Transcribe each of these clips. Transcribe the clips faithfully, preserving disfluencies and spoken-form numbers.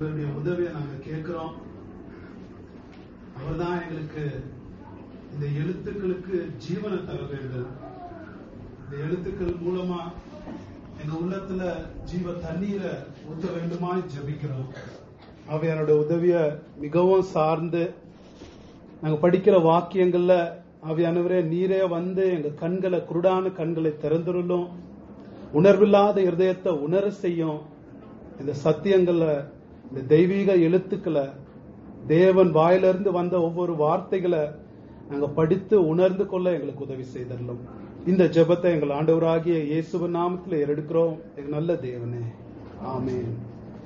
உதவியை நாங்க கேட்கிறோம். அவர்தான் எங்களுக்கு இந்த எழுத்துக்களுக்கு ஜீவனை தர வேண்டும். இந்த எழுத்துக்கள் மூலமா எங்க உள்ளத்துல ஜீவ தண்ணீரை ஊற்ற வேண்டுமா ஜெபிக்கிறோம். அவையானோட உதவிய மிகவும் சார்ந்து நாங்க படிக்கிற வாக்கியங்கள்ல அவையானவரே நீரே வந்து எங்க கண்களை, குருடான கண்களை திறந்துருளும், உணர்வில்லாத இருதயத்தை உணர செய்யும். இந்த சத்தியங்கள்ல, இந்த தெய்வீக எழுத்துக்களை, தேவன் வாயிலிருந்து வந்த ஒவ்வொரு வார்த்தைகளை நாங்க படித்து உணர்ந்து கொள்ள எங்களுக்கு உதவி செய்தரலும். இந்த ஜெபத்தை எங்கள் ஆண்டவராகிய இயேசுவின் நாமத்தில் ஏறெடுக்கிறோம் எங்க நல்ல தேவனே, ஆமென்.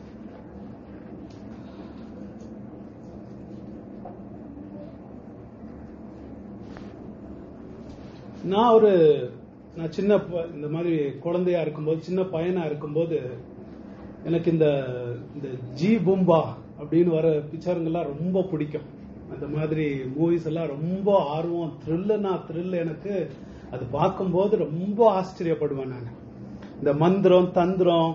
நான் ஒரு நான் சின்ன இந்த மாதிரி குழந்தையா இருக்கும்போது, சின்ன பையனா இருக்கும்போது எனக்கு இந்த இந்த ஜி பூம்பா அப்படின்னு வர பிக்சருங்கெல்லாம் ரொம்ப பிடிக்கும். அந்த மாதிரி மூவிஸ் எல்லாம் ரொம்ப ஆர்வம், த்ரில்லுனா த்ரில். எனக்கு அது பார்க்கும்போது ரொம்ப ஆச்சரியப்படுவேன் நான். இந்த மந்திரம் தந்திரம்,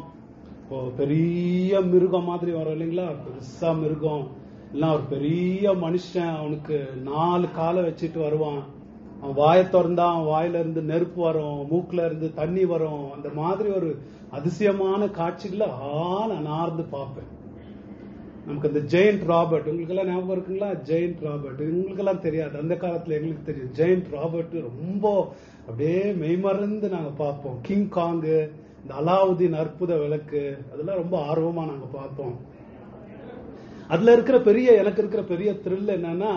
பெரிய மிருகம் மாதிரி வரும் இல்லைங்களா, பெருசா மிருகம், இல்ல ஒரு பெரிய மனுஷன், அவனுக்கு நாலு காலை வச்சுட்டு வருவான், அவன் வாயை திறந்தா அவன் வாயில இருந்து நெருப்பு வரும், மூக்குல இருந்து தண்ணி வரும். அந்த மாதிரி ஒரு அதிசயமான காட்சிகளை ஆன நார்ந்து பார்ப்பேன். நமக்கு அந்த ஜெயண்ட் ராபர்ட், உங்களுக்கு எல்லாம் ஞாபகம் இருக்குங்களா? ஜெயண்ட் ராபர்ட் உங்களுக்கு எல்லாம் தெரியாது, அந்த காலத்துல எங்களுக்கு தெரியும். ஜெயண்ட் ராபர்ட் ரொம்ப அப்படியே மெய்மறந்து நாங்க பார்ப்போம். கிங் காங்கு, இந்த அலாவுதீன் அற்புத விளக்கு, அதெல்லாம் ரொம்ப ஆர்வமா நாங்க பார்ப்போம். அதுல இருக்கிற பெரிய எனக்கு இருக்கிற பெரிய த்ரில் என்னன்னா,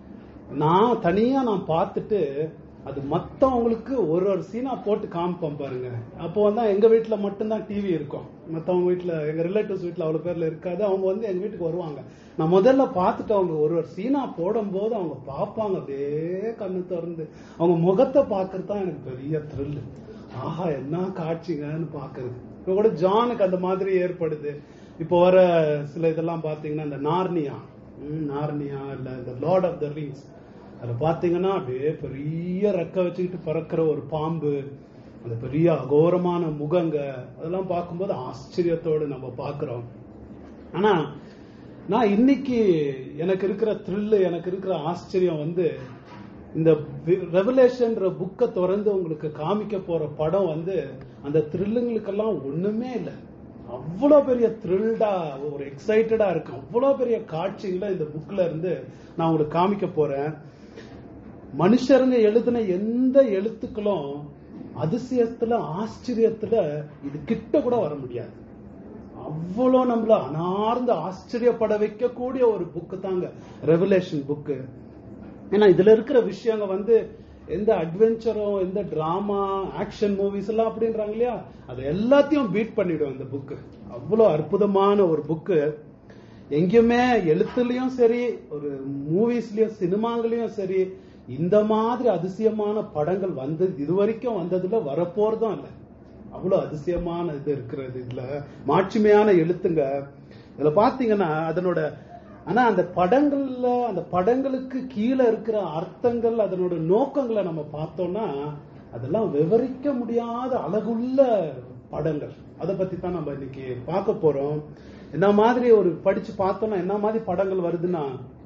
நான் தனியா நான் பார்த்துட்டு அது மத்தவங்களுக்கு ஒரு ஒரு சீனா போட்டு காமிப்போம் பாருங்க. அப்போ வந்து எங்க வீட்டுல மட்டும்தான் டிவி இருக்கும், மத்தவங்க வீட்டுல, எங்க ரிலேட்டிவ்ஸ் வீட்டுல அவ்வளவு பேர்ல இருக்காது. அவங்க வந்து எங்க வீட்டுக்கு வருவாங்க. நான் முதல்ல பார்த்துட்டு அவங்க ஒரு ஒரு சீனா போடும் போது அவங்க பார்ப்பாங்க அப்படியே கண்ணு திறந்து. அவங்க முகத்தை பாக்குறது தான் எனக்கு பெரிய த்ரில். ஆஹா என்ன காட்சிங்கன்னு பாக்குறது. இப்ப கூட ஜானுக்கு அந்த மாதிரி ஏற்படுது. இப்போ வர சில இதெல்லாம் பாத்தீங்கன்னா, இந்த நார்னியா நார்னியா இல்ல இந்த லார்ட் ஆஃப் த ரிங்ஸ், அதுல பாத்தீங்கன்னா அப்படியே பெரிய ரெக்க வச்சுக்கிட்டு பறக்கிற ஒரு பாம்பு, அந்த பெரிய அகோரமான முகங்க, அதெல்லாம் பார்க்கும்போது ஆச்சரியத்தோடு நம்ம பாக்குறோம். ஆனா நான் இன்னைக்கு எனக்கு இருக்கிற த்ரில், எனக்கு இருக்கிற ஆச்சரியம் வந்து, இந்த ரெவலேஷன் புக்கை திறந்து உங்களுக்கு காமிக்க போற படம் வந்து அந்த த்ரில்லுங்களுக்கெல்லாம் ஒண்ணுமே இல்லை. அவ்வளவு பெரிய த்ரில்டா, ஒரு எக்ஸைட்டடா இருக்கு. அவ்வளவு பெரிய காட்சிகளை இந்த புக்ல இருந்து நான் உங்களுக்கு காமிக்க போறேன். மனுஷருங்க எழுதின எந்த எழுத்துக்களும் அதிசயத்துல, ஆச்சரியத்துல இது கிட்ட கூட வர முடியாது. அவ்வளவு நம்மள அனார்ந்து ஆச்சரியப்பட வைக்கக்கூடிய ஒரு புக்கு தாங்க ரெவலேஷன் புக்கு. ஏன்னா இதுல இருக்கிற விஷயங்க வந்து எந்த அட்வென்ச்சரும், எந்த டிராமா, ஆக்ஷன் மூவிஸ் எல்லாம் அப்படின்றாங்க இல்லையா, அது எல்லாத்தையும் பீட் பண்ணிடும் இந்த புக்கு. அவ்வளவு அற்புதமான ஒரு புக்கு. எங்கேயுமே எழுத்துலயும் சரி, ஒரு மூவிஸ்லயும் சினிமாங்களையும் சரி, இந்த மாதிரி அதிசயமான படங்கள் வந்து இதுவரைக்கும் வந்ததுல வரப்போறதும் இல்லை. அவ்வளவு அதிசயமான இது இருக்கிறது இதுல, மாட்சிமையான எழுத்துங்க. இதுல பாத்தீங்கன்னா அதனோட, ஆனா அந்த படங்கள்ல, அந்த படங்களுக்கு கீழே இருக்கிற அர்த்தங்கள், அதனோட நோக்கங்களை நம்ம பார்த்தோம்னா அதெல்லாம் விவரிக்க முடியாத அழகுள்ள படங்கள். அதை பத்தி தான் நம்ம இன்னைக்கு பார்க்க போறோம். என்ன மாதிரி ஒரு படிச்சு பார்த்தோம்னா என்ன மாதிரி படங்கள் வருதுன்னா,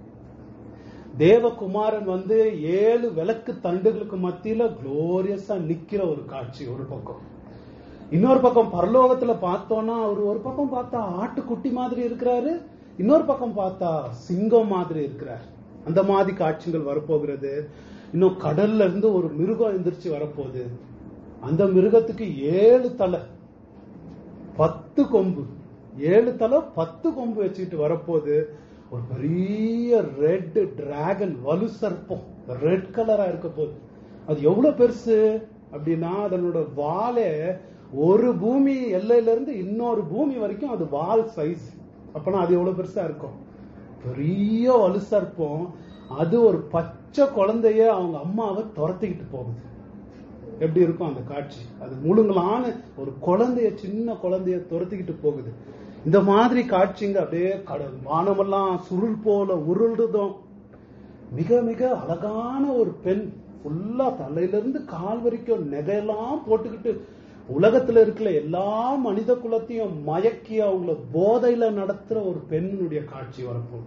தேவகுமாரன் வந்து ஏழு விளக்கு தண்டுகளுக்கு மத்தியில குளோரியஸா நிக்கிற ஒரு காட்சி ஒரு பக்கம். இன்னொரு பக்கம் பரலோகத்துல பார்த்தோம்னா அவர் ஒரு பக்கம் பார்த்தா ஆட்டுக்குட்டி மாதிரி இருக்கிறாரு, இன்னொரு பக்கம் பார்த்தா சிங்கம் மாதிரி இருக்கிறார். அந்த மாதிரி காட்சிகள் வரப்போகிறது. இன்னும் கடல்ல இருந்து ஒரு மிருகம் எந்திரிச்சு வரப்போகுது. அந்த மிருகத்துக்கு ஏழு தலை பத்து கொம்பு, ஏழு தலை பத்து கொம்பு வச்சுக்கிட்டு வரப்போகுது. ஒரு பெரிய ரெட் டிராகன், வலு சர்ப்பம், ரெட் கலரா இருக்க போகுது. அது எவ்வளவு பெருசு அப்படின்னா, அதனோட வாலே ஒரு பூமி எல்லையில இருந்து இன்னொரு பூமி வரைக்கும் அது வால் சைஸ். அப்பனா அது எவ்வளவு பெருசா இருக்கும். பெரிய வலு சர்ப்பம். அது ஒரு பச்சை குழந்தைய அவங்க அம்மாவை துரத்திக்கிட்டு போகுது. எப்படி இருக்கும் அந்த காட்சி? அது முழுங்கலான ஒரு குழந்தைய, சின்ன குழந்தைய துரத்திக்கிட்டு போகுது. இந்த மாதிரி காட்சிங்க அப்படியே கடல் வானமெல்லாம் சுருள் போல உருள்றதும். மிக மிக அழகான ஒரு பெண், ஃபுல்லா தலையில இருந்து கால் வரைக்கும் நெகையெல்லாம் போட்டுக்கிட்டு உலகத்துல இருக்கிற எல்லா மனித குலத்தையும் மயக்கி அவங்கள போதையில நடத்துற ஒரு பெண்ணுடைய காட்சி வரப்போகுது.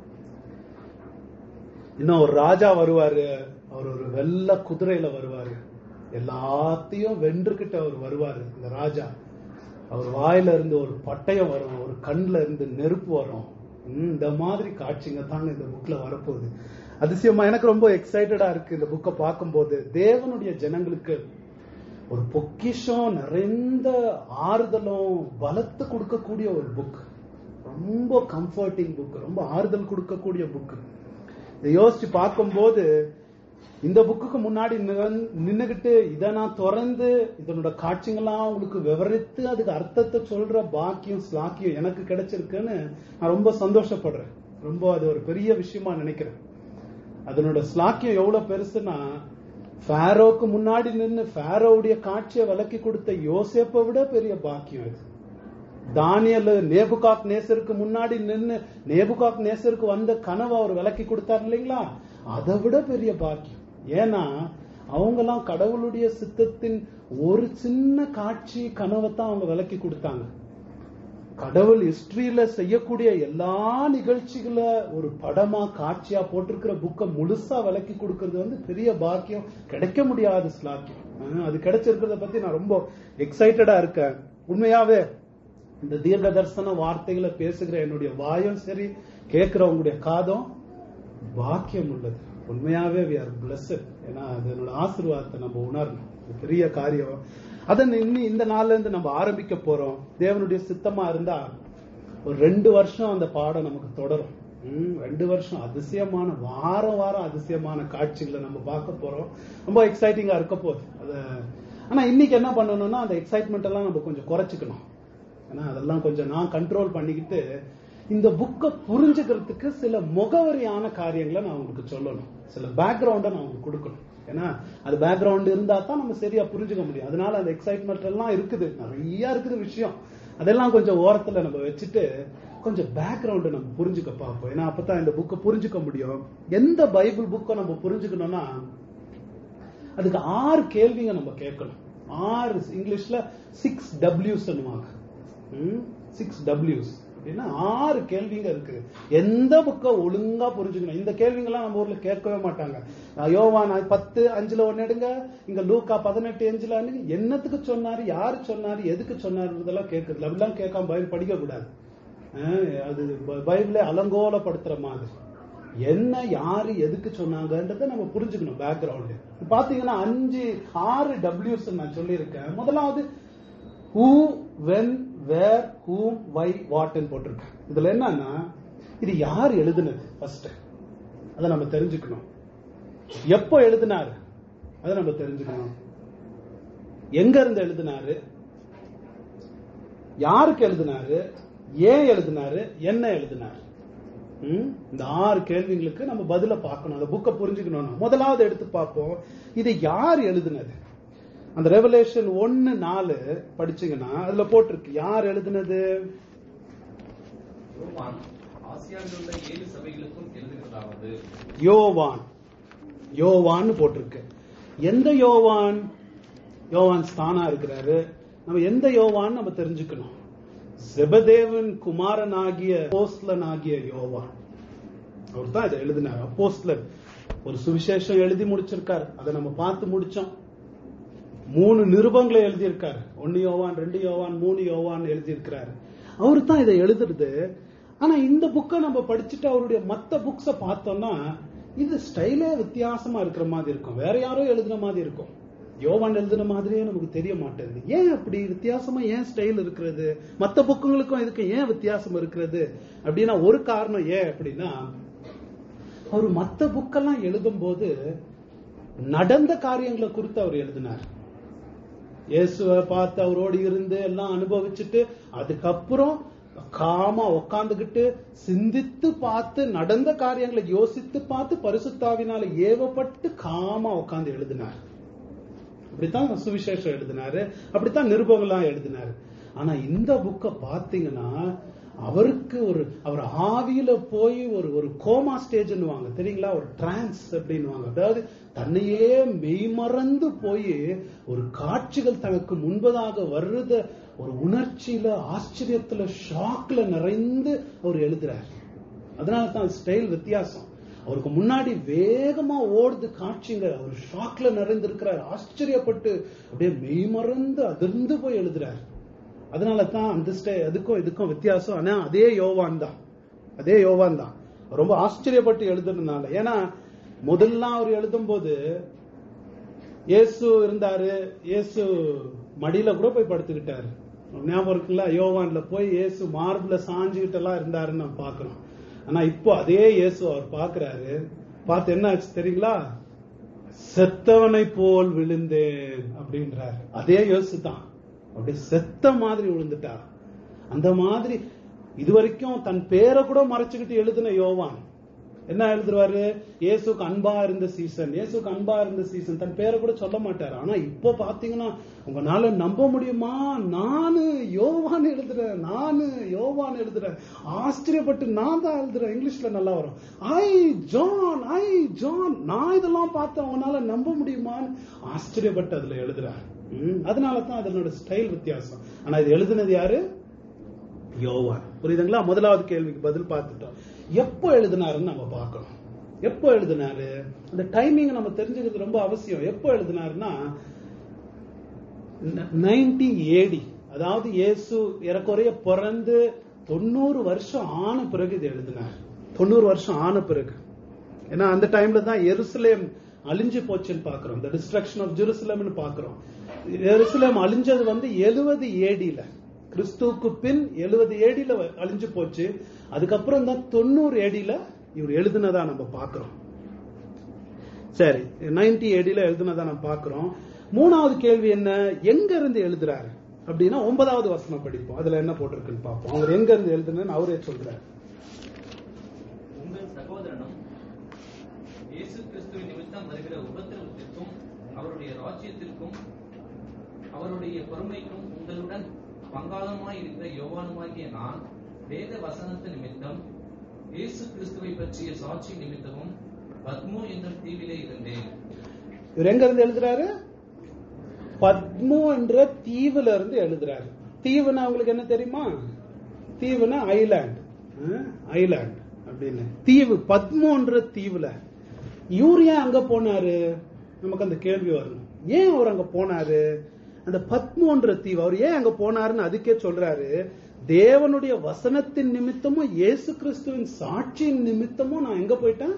இன்னும் ஒரு ராஜா வருவாரு, அவர் ஒரு வெள்ள குதிரையில வருவாரு, எல்லாத்தையும் வென்றுகிட்டு அவர் வருவாரு. இந்த ராஜா அவர் வாயில இருந்து ஒரு பட்டயம் வரும், ஒரு கண்ணுல இருந்து நெருப்பு வரும். இந்த மாதிரி காட்சிங்க தாங்க இந்த புக்ல வரப்போகுது. அதிசயமா எனக்கு ரொம்ப எக்ஸைட்டடா இருக்கு இந்த புக்கை பார்க்கும்போது. தேவனுடைய ஜனங்களுக்கு ஒரு பொக்கிஷம் நிறைந்த ஆறுதலும் பலத்தை கொடுக்கக்கூடிய ஒரு புக், ரொம்ப கம்ஃபர்டிங் புக், ரொம்ப ஆறுதல் கொடுக்கக்கூடிய புக். இதை யோசிச்சு பார்க்கும்போது இந்த புக்குக்கு முன்னாடி நின்னுகிட்டு இதை நான் திறந்து இதனோட காட்சிகள்லாம் உங்களுக்கு விவரித்து அதுக்கு அர்த்தத்தை சொல்ற பாக்கியம் ஸ்லாக்கியம் எனக்கு கிடைச்சிருக்குன்னு நான் ரொம்ப சந்தோஷப்படுறேன். ரொம்ப அது ஒரு பெரிய விஷயமா நினைக்கிறேன். அதனோட ஸ்லாக்கியம் எவ்வளவு பெருசுன்னா, ஃபாரோக்கு முன்னாடி நின்று ஃபாரோவுடைய காட்சியை விளக்கி கொடுத்த யோசேப்பை விட பெரிய பாக்கியம் இது. தானியல் நேபுகாத் நேசருக்கு முன்னாடி நின்று நேபுகாத் நேசருக்கு வந்த கனவை அவர் விளக்கி கொடுத்தார் இல்லைங்களா, அதை விட பெரிய பாக்கியம். ஏன்னா அவங்கெல்லாம் கடவுளுடைய சித்தத்தின் ஒரு சின்ன காட்சி கனவை தான் அவங்க விளக்கி கொடுத்தாங்க. கடவுள் ஹிஸ்டரியில செய்யக்கூடிய எல்லா நிகழ்ச்சிகளை ஒரு படமா காட்சியா போட்டிருக்கிற புக்கை முழுசா விளக்கி கொடுக்கறது வந்து பெரிய பாக்கியம், கிடைக்க முடியாத ஸ்லாக்கியம். அது கிடைச்சிருக்கிறத பத்தி நான் ரொம்ப எக்ஸைட்டடா இருக்கேன். உண்மையாவே இந்த தீர்க்க தரிசன வார்த்தைகளை பேசுகிற என்னுடைய வாயும் சரி, கேட்கிறவங்களுடைய காதும் பாக்கியம் உள்ளது. உண்மையாவே we are blessed. ஏன்னா அதனோட ஆசீர்வாதத்தை நம்ம உணரணும், பெரிய காரியம். அதன் இன்னி இந்த நாள்ல இருந்து நம்ம ஆரம்பிக்க போறோம். தேவனுடைய சித்தமா இருந்தா ஒரு ரெண்டு வருஷம் அந்த பாடம் நமக்கு தொடரும். உம் ரெண்டு வருஷம் அதிசயமான வாரம் வாரம் அதிசயமான காட்சிகளை நம்ம பார்க்க போறோம். ரொம்ப எக்ஸைட்டிங்கா இருக்க போகுது அது. ஆனா இன்னைக்கு என்ன பண்ணணும்னா அந்த எக்ஸைட்மெண்ட் எல்லாம் நம்ம கொஞ்சம் குறைச்சிக்கணும். ஏன்னா அதெல்லாம் கொஞ்சம் நான் கண்ட்ரோல் பண்ணிக்கிட்டு இந்த புக்கை புரிஞ்சுக்கிறதுக்கு சில முகவரியான காரியங்களை நான் உங்களுக்கு சொல்லணும், சில பேக்ரவுண்டை நான் உங்களுக்கு கொடுக்கணும். ஏன்னா அது பேக்ரவுண்ட் இருந்தா தான் நம்ம சரியா புரிஞ்சுக்க முடியும். அதனால அந்த எக்ஸைட்மெண்ட் எல்லாம் இருக்குது, நிறைய இருக்குது விஷயம். அதெல்லாம் கொஞ்சம் ஓரத்துல நம்ம வச்சுட்டு கொஞ்சம் பேக்ரவுண்டை நம்ம புரிஞ்சுக்க பார்ப்போம். ஏன்னா அப்பதான் இந்த புக்கை புரிஞ்சுக்க முடியும். எந்த பைபிள் புக்கை நம்ம புரிஞ்சுக்கணும்னா அதுக்கு ஆறு கேள்விங்க நம்ம கேட்கணும். ஆறு, இங்கிலீஷ்ல சிக்ஸ் டபிள்யூஸ் சிக்ஸ் டபிள்யூஸ் அப்படின்னா ஆறு கேள்விங்க இருக்கு. எந்த புக்கை ஒழுங்கா புரிஞ்சுக்கணும். இந்த கேள்விங்கெல்லாம் நம்ம ஊர்ல கேட்கவே மாட்டாங்க. யோவான் பத்து அஞ்சுல ஒன்னு எடுங்க, இங்க லூக்கா பதினெட்டு அஞ்சுல என்னத்துக்கு சொன்னாரு, யாரு சொன்னாரு, எதுக்கு சொன்னாரு, இதெல்லாம் கேட்கறது. அப்படிலாம் கேட்காம பைபிள் படிக்க கூடாது. அது பைபிளை அலங்கோலப்படுத்துற மாதிரி. என்ன யாரு எதுக்கு சொன்னாங்கன்றத நம்ம புரிஞ்சுக்கணும். பேக்ரவுண்ட் பாத்தீங்கன்னா அஞ்சு ஆறு டபிள்யூஸ் நான் சொல்லியிருக்கேன். முதலாவது who, when, where, whom, why, what ன்னு போட்டிருக்கேன். இதுல என்னன்னா இது யார் எழுதுனது ஃபர்ஸ்ட் அதை நம்ம தெரிஞ்சுக்கணும். எப்போ எழுதினாரு அதை நம்ம தெரிஞ்சுக்கணும். எங்க இருந்து எழுதினாரு, யாருக்கு எழுதினாரு, ஏன் எழுதினாரு, என்ன எழுதினாரு. இந்த ஆறு கேள்விங்களுக்கு நம்ம பதில பார்க்கணும். அந்த புக்கை புரிஞ்சுக்கணும். முதலாவது எடுத்து பார்ப்போம், இதை யார் எழுதினது. அந்த ரெவலேஷன் ஒன்னு நாலு படிச்சீங்கன்னா அதுல போட்டிருக்கு யார் எழுதினது. யோவான், யோவான் போட்டிருக்கு. எந்த யோவான்? யோவான் ஸ்தானா இருக்கிறாரு. நம்ம எந்த யோவான் நம்ம தெரிஞ்சுக்கணும். செபதேவன் குமாரன் ஆகிய அப்போஸ்தலன் ஆகிய யோவான், அவர் தான் இதை எழுதினார். அப்போஸ்தலன் ஒரு சுவிசேஷம் எழுதி முடிச்சிருக்காரு, அதை நம்ம பார்த்து முடிச்சோம். மூணு நிருபங்களை எழுதியிருக்காரு. ஒன்னு யோவான், ரெண்டு யோவான், மூணு யோவான் எழுதியிருக்கிறாரு. அவரு தான் இதை எழுதுறது. ஆனா இந்த புக்கை நம்ம படிச்சுட்டு அவருடைய மத்த புக்ஸ பார்த்தோம்னா இது ஸ்டைலே வித்தியாசமா இருக்கிற மாதிரி இருக்கும், வேற யாரோ எழுதுன மாதிரி இருக்கும். யோவான் எழுதுன மாதிரியே நமக்கு தெரிய மாட்டேங்குது. ஏன் அப்படி வித்தியாசமா ஏன் ஸ்டைல் இருக்கிறது, மத்த புக்குங்களுக்கும் இதுக்கு ஏன் வித்தியாசம் இருக்கிறது அப்படின்னா ஒரு காரணம் ஏன் அப்படின்னா அவர் மத்த புக்கெல்லாம் எழுதும் போது நடந்த காரியங்களை குறித்து அவர் எழுதினார். இயேசுவை பார்த்து அவரோடு இருந்து எல்லாம் அனுபவிச்சுட்டு அதுக்கப்புறம் காமா உக்காந்துகிட்டு சிந்தித்து பார்த்து நடந்த காரியங்களை யோசித்து பார்த்து பரிசுத்தாவினால ஏவப்பட்டு காமா உட்காந்து எழுதினார். அப்படித்தான் சுவிசேஷம் எழுதினாரு, அப்படித்தான் நிருபங்கள்லாம் எழுதினாரு. ஆனா இந்த புக்கை பாத்தீங்கன்னா அவருக்கு ஒரு அவர் ஆவியில போய் ஒரு ஒரு கோமா ஸ்டேஜ்னுவாங்க தெரியுங்களா, ஒரு டிரான்ஸ் அப்படின்னுவாங்க. அதாவது தன்னையே மெய்மறந்து போய் ஒரு காட்சிகள் தனக்கு முன்பதாக வர்றத ஒரு உணர்ச்சியில, ஆச்சரியத்துல, ஷாக்ல நிறைந்து அவர் எழுதுறார். அதனால தான் ஸ்டைல் வித்தியாசம். அவருக்கு முன்னாடி வேகமா ஓடுது காட்சிங்க, அவர் ஷாக்ல நிறைந்திருக்கிறார், ஆச்சரியப்பட்டு அப்படியே மெய்மறந்து அதிர்ந்து போய் எழுதுறார். அதனால தான் அந்த ஸ்டே அதுக்கும் இதுக்கும் வித்தியாசம். ஆனா அதே யோவான் தான், அதே யோவான் தான் ரொம்ப ஆச்சரியப்பட்டு எழுதுறதுனால. ஏன்னா முதல்லாம் அவர் எழுதும் போது இயேசு இருந்தாரு, இயேசு மடியில கூட போய் படுத்துக்கிட்டாரு. ஞாபகம் இருக்குங்களா? யோவான்ல போய் இயேசு மார்புல சாஞ்சுகிட்டு எல்லாம் இருந்தாருன்னு நம்ம பாக்குறோம். ஆனா இப்போ அதே இயேசு அவர் பாக்குறாரு, பார்த்து என்ன ஆச்சு தெரியுங்களா? செத்தவனை போல் விழுந்தேன் அப்படின்றாரு. அதே இயேசு தான் அப்படியே செத்த மாதிரி விழுந்துட்டா. அந்த மாதிரி இதுவரைக்கும் தன் பேரை கூட மறைச்சுக்கிட்டு எழுதின யோவான் என்ன எழுதுவாரு? இயேசுக்கு அன்பா இருந்த சீசன், இயேசுக்கு அன்பா இருந்த சீசன், தன் பேரை கூட சொல்ல மாட்டாரு. ஆனா இப்போ பாத்தீங்கன்னா உங்களால நம்ப முடியுமா, நானு யோவான் எழுதுறேன், நானு யோவான் எழுதுறேன், ஆச்சரியப்பட்டு நான் தான் எழுதுறேன். இங்கிலீஷ்ல நல்லா வரும், ஐ ஜான், ஐ ஜான், நான் இதெல்லாம் பார்த்தேன், அவனால நம்ப முடியுமான்னு ஆச்சரியப்பட்டு அதுல எழுதுறாரு. அதனாலதான் அதனோட ஸ்டைல் வித்தியாசம். ஆனா இது எழுதுனது யாரு? யோவான். புரியுதுங்களா? முதலாவது கேள்விக்கு பதில் பார்த்துட்டோம். எப்போ எழுதினாருன்னு நம்ம பார்க்கணும். எப்போ எழுதினாரு, அந்த டைமிங் நம்ம தெரிஞ்சுக்கிறது ரொம்ப அவசியம். எப்போ எழுதினாருன்னா நைன்டி ஏடி, அதாவது இயேசு ஏறக்குறைய பிறந்து தொண்ணூறு வருஷம் ஆன பிறகு இது எழுதினார். தொண்ணூறு வருஷம் ஆன பிறகு. ஏன்னா அந்த டைம்ல தான் எருசலேம் அழிஞ்சு போச்சுன்னு பாக்குறோம். இந்த டிஸ்ட்ரக்ஷன் ஆஃப் ஜெருசலேம்னு பாக்குறோம். எருசலேம் அழிஞ்சது வந்து எழுபது ஏடியில, கிறிஸ்துவுக்கு பின் எழுபது ஏடியில அழிஞ்சு போச்சு. அதுக்கப்புறம் தான் தொண்ணூறு ஏடியில இவர் எழுதுனதா நம்ம பாக்குறோம். சரி, நைன்டி ஏடியில எழுதுனதா நம்ம பாக்குறோம். மூணாவது கேள்வி என்ன, எங்க இருந்து எழுதுறாரு அப்படின்னா ஒன்பதாவது வசனம் படிப்போம். அதுல என்ன போட்டிருக்குன்னு பார்ப்போம். அவர் எங்க இருந்து எழுதுனன்னு அவரே சொல்றாரு. உங்கள் சகோதரனும் இயேசு கிறிஸ்துவின் நிமித்தம் வருகிற உபத்திரவத்திற்கும் அவருடைய ராஜ்யத்திற்கும் அவருடைய பொறுமைக்கும் உங்களுடன் பங்காளமாய் இருக்கிற யோவானுமாகிய நான் வேத வசனத்து நிமித்தம் இயேசு கிறிஸ்துவை பற்றிய சாட்சி நிமித்தமும் பத்மோ என்ற தீவிலே இருந்தேன். இவர் எங்க இருந்து எழுதுறாரு? பத்மோ என்ற தீவுல இருந்து எழுதுறாரு. தீவுனா உங்களுக்கு என்ன தெரியுமா? தீவுனா ஐலாண்ட், ஐலாண்ட் அப்படின்னு தீவு. பத்மோன்ற தீவுல இவர் ஏன் அங்க போனாரு? நமக்கு அந்த கேள்வி வரணும். ஏன் அவர் அங்க போனாரு? அந்த பத்மோன்ற தீவு அவர் ஏன் அங்க போனாருன்னு அதுக்கே சொல்றாரு, தேவனுடைய வசனத்தின் நிமித்தமும் இயேசு கிறிஸ்துவின் சாட்சியின் நிமித்தமும் நான் எங்க போயிட்டேன்?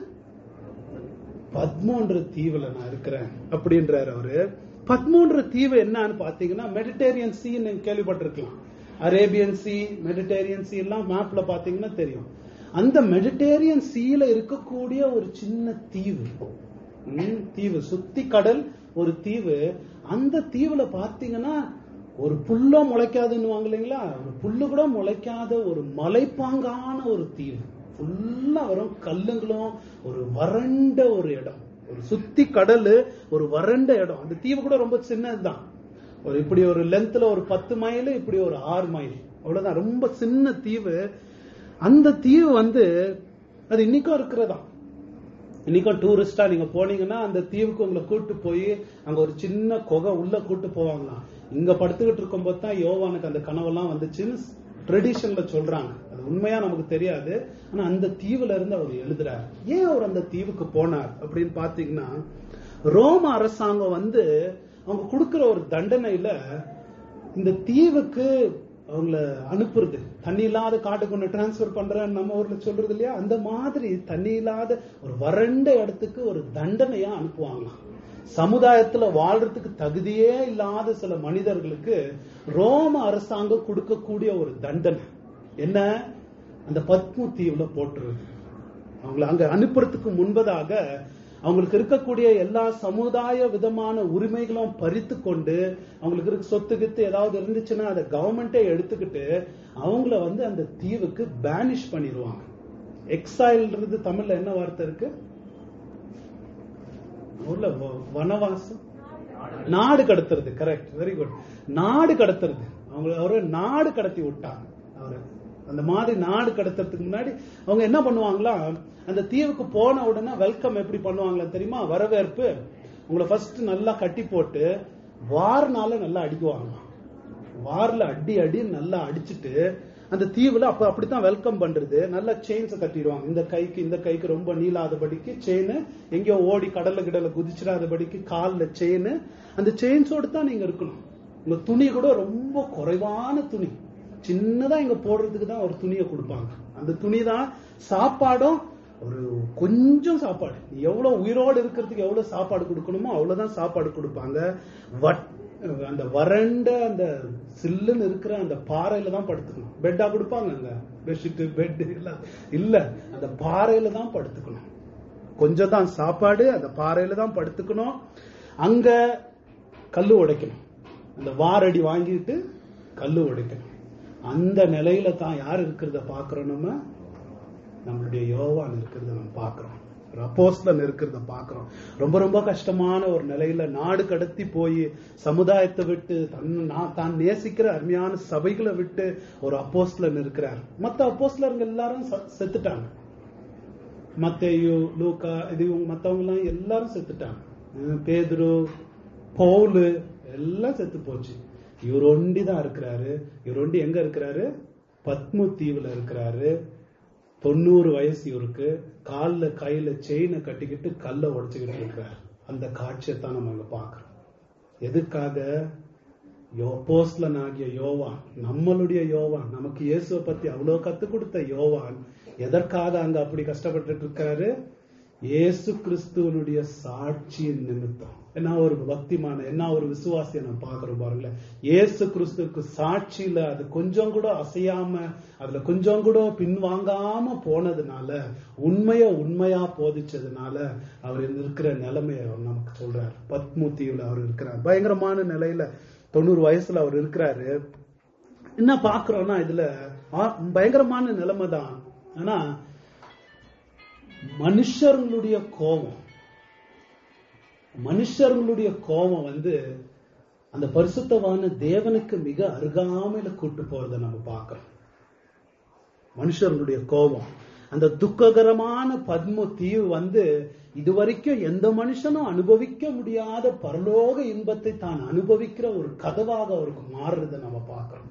பத்மோன்ற தீவுல நான் இருக்கிறேன் அப்படின்றாரு அவரு. பத்மோன்ற தீவு என்னன்னு பாத்தீங்கன்னா மெடிடேரியன் சீ கேள்விப்பட்டிருக்கலாம். அரேபியன் சி, மெடிடேரியன் சி எல்லாம் மேப்ல பாத்தீங்கன்னா தெரியும். அந்த மெடிடேரியன் சீல இருக்கக்கூடிய ஒரு சின்ன தீவு, தீவு சுத்தி கடல் ஒரு தீவு. அந்த தீவுல பாத்தீங்கன்னா ஒரு புல்ல முளைக்காதுன்னு இல்லைங்களா, ஒரு புல்லு கூட முளைக்காத ஒரு மலைப்பாங்கான ஒரு தீவு. ஃபுல்லா வரும் கல்லுங்களும், ஒரு வறண்ட ஒரு இடம், ஒரு சுத்தி கடல், ஒரு வறண்ட இடம். அந்த தீவு கூட ரொம்ப சின்னதுதான். ஒரு இப்படி ஒரு லென்த்ல ஒரு பத்து மைல், இப்படி ஒரு ஆறு மைல், அவ்வளவுதான். ரொம்ப சின்ன தீவு. அந்த தீவு வந்து அது இன்னைக்கும் இருக்கிறதா. இன்னைக்கும் டூரிஸ்டா நீங்க போனீங்கன்னா அந்த தீவுக்கு உங்களை கூட்டு போய் அங்க ஒரு சின்ன குகை உள்ள கூட்டு போவாங்களாம். இங்க படுத்துக்கிட்டு இருக்கும் போது தான் யோவானுக்கு அந்த கனவெல்லாம் வந்துச்சுன்னு ட்ரெடிஷன்ல சொல்றாங்க. அது உண்மையா நமக்கு தெரியாது. ஆனா அந்த தீவுல இருந்து அவர் எழுதுறாரு. ஏன் அவர் அந்த தீவுக்கு போனார் அப்படின்னு பாத்தீங்கன்னா, ரோம அரசாங்கம் வந்து அவங்க கொடுக்கிற ஒரு தண்டனையில இந்த தீவுக்கு அவங்கள அனுப்புறது, தண்ணி இல்லாத காட்டுக்கு ஒண்ணு டிரான்ஸ்பர் பண்றேன்னு நம்ம ஊர்ல சொல்றது இல்லையா, அந்த மாதிரி தண்ணி இல்லாத ஒரு வறண்ட இடத்துக்கு ஒரு தண்டனையா அனுப்புவாங்களாம். சமுதாயத்துல வாழ்றதுக்கு தகுதியே இல்லாத சில மனிதர்களுக்கு ரோம அரசாங்கம் கொடுக்கக்கூடிய ஒரு தண்டனை என்ன, அந்த பத்மு தீவுல போட்டுருது. அவங்களை அங்க அனுப்புறதுக்கு முன்பதாக அவங்களுக்கு இருக்கக்கூடிய எல்லா சமுதாய விதமான உரிமைகளும் பறித்து கொண்டு, அவங்களுக்கு இருக்க சொத்து கித்து ஏதாவது இருந்துச்சுன்னா அதை கவர்மெண்டே எடுத்துக்கிட்டு அவங்கள வந்து அந்த தீவுக்கு பேனிஷ் பண்ணிடுவாங்க. எக்ஸைல்ன்றது தமிழ்ல என்ன வார்த்தை இருக்கு? ஊர்ல வனவாசம், நாடு கடத்துறது. Correct, very good. நாடு கடத்துறது. அவங்க அவரை நாடு கடத்தி விட்டாங்க. அவரை அந்த மாதிரி நாடு கடத்துறதுக்கு முன்னாடி அவங்க என்ன பண்ணுவாங்களா, அந்த தீவுக்கு போன உடனே வெல்கம் எப்படி பண்ணுவாங்களா தெரியுமா? வரவேற்பு உங்களை ஃபர்ஸ்ட் நல்லா கட்டி போட்டு வார்னால நல்லா அடிக்குவாங்க. வார்ல அடி அடி நல்லா அடிச்சுட்டு அந்த தீவுல அப்ப அப்படித்தான் வெல்கம் பண்றது. நல்லா செயின்ஸை கட்டிடுவாங்க. இந்த கைக்கு இந்த கைக்கு ரொம்ப நீளாதபடிக்கு செயின், எங்கேயோ ஓடி கடல்ல கிடல குதிச்சிடாதபடிக்கு கால்ல செயின். அந்த செயின்ஸோடு தான் நீங்க இருக்கணும். உங்க துணி கூட ரொம்ப குறைவான துணி, சின்னதா இங்க போடுறதுக்கு தான் ஒரு துணியை கொடுப்பாங்க. அந்த துணி தான் சாப்பாடும், ஒரு கொஞ்சம் சாப்பாடு. எவ்வளவு உயிரோடு இருக்கிறதுக்கு எவ்வளவு சாப்பாடு கொடுக்கணுமோ அவ்வளவுதான் சாப்பாடு கொடுப்பாங்க. அந்த வறண்ட அந்த சில்லுன்னு இருக்கிற அந்த பாறையில தான் படுத்துக்கணும். பெட்டா கொடுப்பாங்க அங்க, பெட்ஷீட் பெட் இல்ல, அந்த பாறையில தான் படுத்துக்கணும். கொஞ்சம் தான் சாப்பாடு, அந்த பாறையில தான் படுத்துக்கணும். அங்க கல்லு உடைக்கணும். அந்த வாரடி வாங்கிட்டு கல்லு உடைக்கணும். அந்த நிலையில தான் யார் இருக்கிறத பாக்குறோம்? நம்ம நம்மளுடைய யோவான் இருக்கிறத நம்ம பாக்குறோம், அப்போஸ்தலன் இருக்கிறத பாக்குறோம். ரொம்ப ரொம்ப கஷ்டமான ஒரு நிலையில நாடு கடத்தி போய் சமுதாயத்தை விட்டு தன் தான் நேசிக்கிற அருமையான சபைகளை விட்டு ஒரு அப்போஸ்தலன் இருக்கிறார். மத்த அப்போஸ்தலர்கள் எல்லாரும் செத்துட்டாங்க. மத்தேயு, லூக்கா, இது மத்தவங்க எல்லாம் எல்லாரும் செத்துட்டாங்க. பேதுரு, பவுலு எல்லாம் செத்து போச்சு. இவர் ஒண்டி தான் இருக்கிறாரு. இவர் ஒண்டி எங்க இருக்கிறாரு? பத்மு தீவுல இருக்கிறாரு. தொண்ணூறு வயசு இவருக்கு. கால்ல கையில செயினை கட்டிக்கிட்டு கல்ல உடைச்சுக்கிட்டு இருக்கிறார். அந்த காட்சியை தான் நம்ம அங்க பாக்குறோம். எதுக்காக? அப்போஸ்தலன் ஆகிய யோவான், நம்மளுடைய யோவான், நமக்கு இயேசுவை பத்தி அவ்வளவு கத்துக் கொடுத்த யோவான் எதற்காக அங்க அப்படி கஷ்டப்பட்டு இருக்காரு? இயேசு கிறிஸ்துவனுடைய சாட்சியின் நிமித்தம். என்ன ஒரு பக்திமான, என்ன ஒரு விசுவாசியை நம்ம பாக்குறோம் பாருங்களேன். இயேசு கிறிஸ்துவுக்கு சாட்சியில அது கொஞ்சம் கூட அசையாம, அதுல கொஞ்சம் கூட பின்வாங்காம போனதுனால, உண்மைய உண்மையா போதிச்சதுனால அவர் இருக்கிற நிலைமையை அவர் நமக்கு சொல்றாரு. பத்மு தீவுல அவர் இருக்கிறார். பயங்கரமான நிலையில தொண்ணூறு வயசுல அவர் இருக்கிறாரு. என்ன பாக்குறோம்னா இதுல பயங்கரமான நிலைமை தான். ஆனா மனுஷர்களுடைய கோபம், மனுஷர்களுடைய கோபம் வந்து அந்த பரிசுத்தவான தேவனுக்கு மிக அருகாமையில கூட்டு போறதை நம்ம பார்க்கிறோம். மனுஷர்களுடைய கோபம், அந்த துக்ககரமான பத்ம தீவு வந்து இதுவரைக்கும் எந்த மனுஷனும் அனுபவிக்க முடியாத பரலோக இன்பத்தை தான் அனுபவிக்கிற ஒரு கதவாக அவருக்கு மாறுறதை நம்ம பார்க்கிறோம்.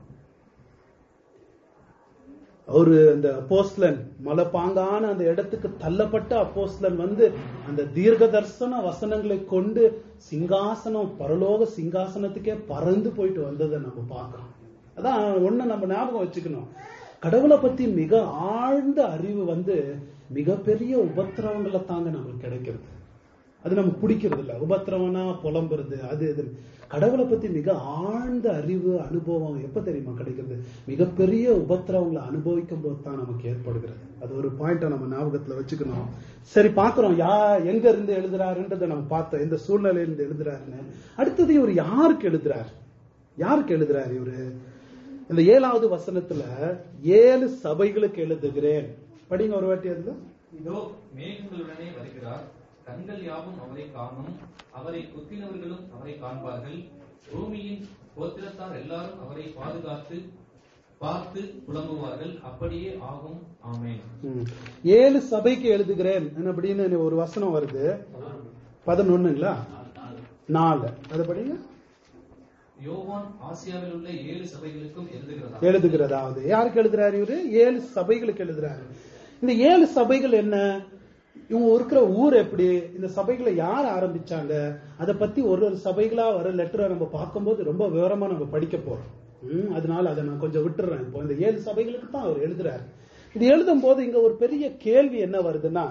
அவரு அந்த அப்போஸ்தலன் மலைப்பாங்கான அந்த இடத்துக்கு தள்ளப்பட்ட அப்போஸ்தலன் வந்து அந்த தீர்க்க தரிசன வசனங்களை கொண்டு சிங்காசனம், பரலோக சிங்காசனத்துக்கே பறந்து போயிட்டு வந்ததை நம்ம பார்க்கிறோம். அதான் ஒண்ணு நம்ம ஞாபகம் வச்சுக்கணும். கடவுளை பத்தி மிக ஆழ்ந்த அறிவு வந்து மிகப்பெரிய உபத்திரவங்களை தாங்க நமக்கு கிடைக்கிறது. அது நமக்கு பிடிக்கிறது இல்ல. உபத்திரவனா புலம்புறது, அது இது. கடவுளை பத்தி மிக ஆழ்ந்த அறிவு, அனுபவம் எப்ப தெரியுமா கிடைக்கிறது? மிகப்பெரிய உபத்திரவங்களை அனுபவிக்கும் போது தான் நமக்கு ஏற்படுகிறது. அது ஒரு பாயிண்ட நம்ம ஞாபகத்துல வச்சுக்கணும். சரி, பாக்குறோம் யா எங்க இருந்து எழுதுறாருன்றத நம்ம பார்த்தோம், எந்த சூழ்நிலையில இருந்து எழுதுறாருன்னு. அடுத்தது இவர் யாருக்கு எழுதுறாரு? யாருக்கு எழுதுறாரு இவரு? இந்த ஏழாவது வசனத்துல ஏழு சபைகளுக்கு எழுதுகிறேன். படிங்க ஒரு வாட்டி. அதுல இதோ மேகங்களுடனே வருகிறார், கண்கள் யாவும் அவரை காணும், அவரை குத்தினவர்களும் அவரை காண்பார்கள், பூமியின் கோத்திரத்தார் எல்லாரும் அவரை பாதுகாத்து பார்த்து புலம்புவார்கள், அப்படியே ஆகும். ஆமென். ஏழு சபைக்கு எழுதுகிறேன் அப்படின்னு ஒரு வசனம் வருது. பதினொன்னுங்களா? நாலு. அது படிங்க. யோவான் ஆசியாவில் உள்ள ஏழு சபைகளுக்கும் எழுதுகிறதா எழுதுகிறதாவது யாருக்கு எழுதுறாரு இவரு? ஏழு சபைகளுக்கு எழுதுறாரு. இந்த ஏழு சபைகள் என்ன, இவங்க இருக்கிற ஊர் எப்படி, இந்த சபைகளை யார் ஆரம்பிச்சாங்க, அதை பத்தி ஒரு ஒரு சபைகளா வர லெட்டரை நம்ம பார்க்கும்போது ரொம்ப விவரமா நம்ம படிக்க போறோம். உம் அதனால அதை நான் கொஞ்சம் விட்டுறேன். இப்போ இந்த ஏழு சபைகளுக்கு தான் அவர் எழுதுறாரு. இது எழுதும் போது இங்க ஒரு பெரிய கேள்வி என்ன வருதுன்னா,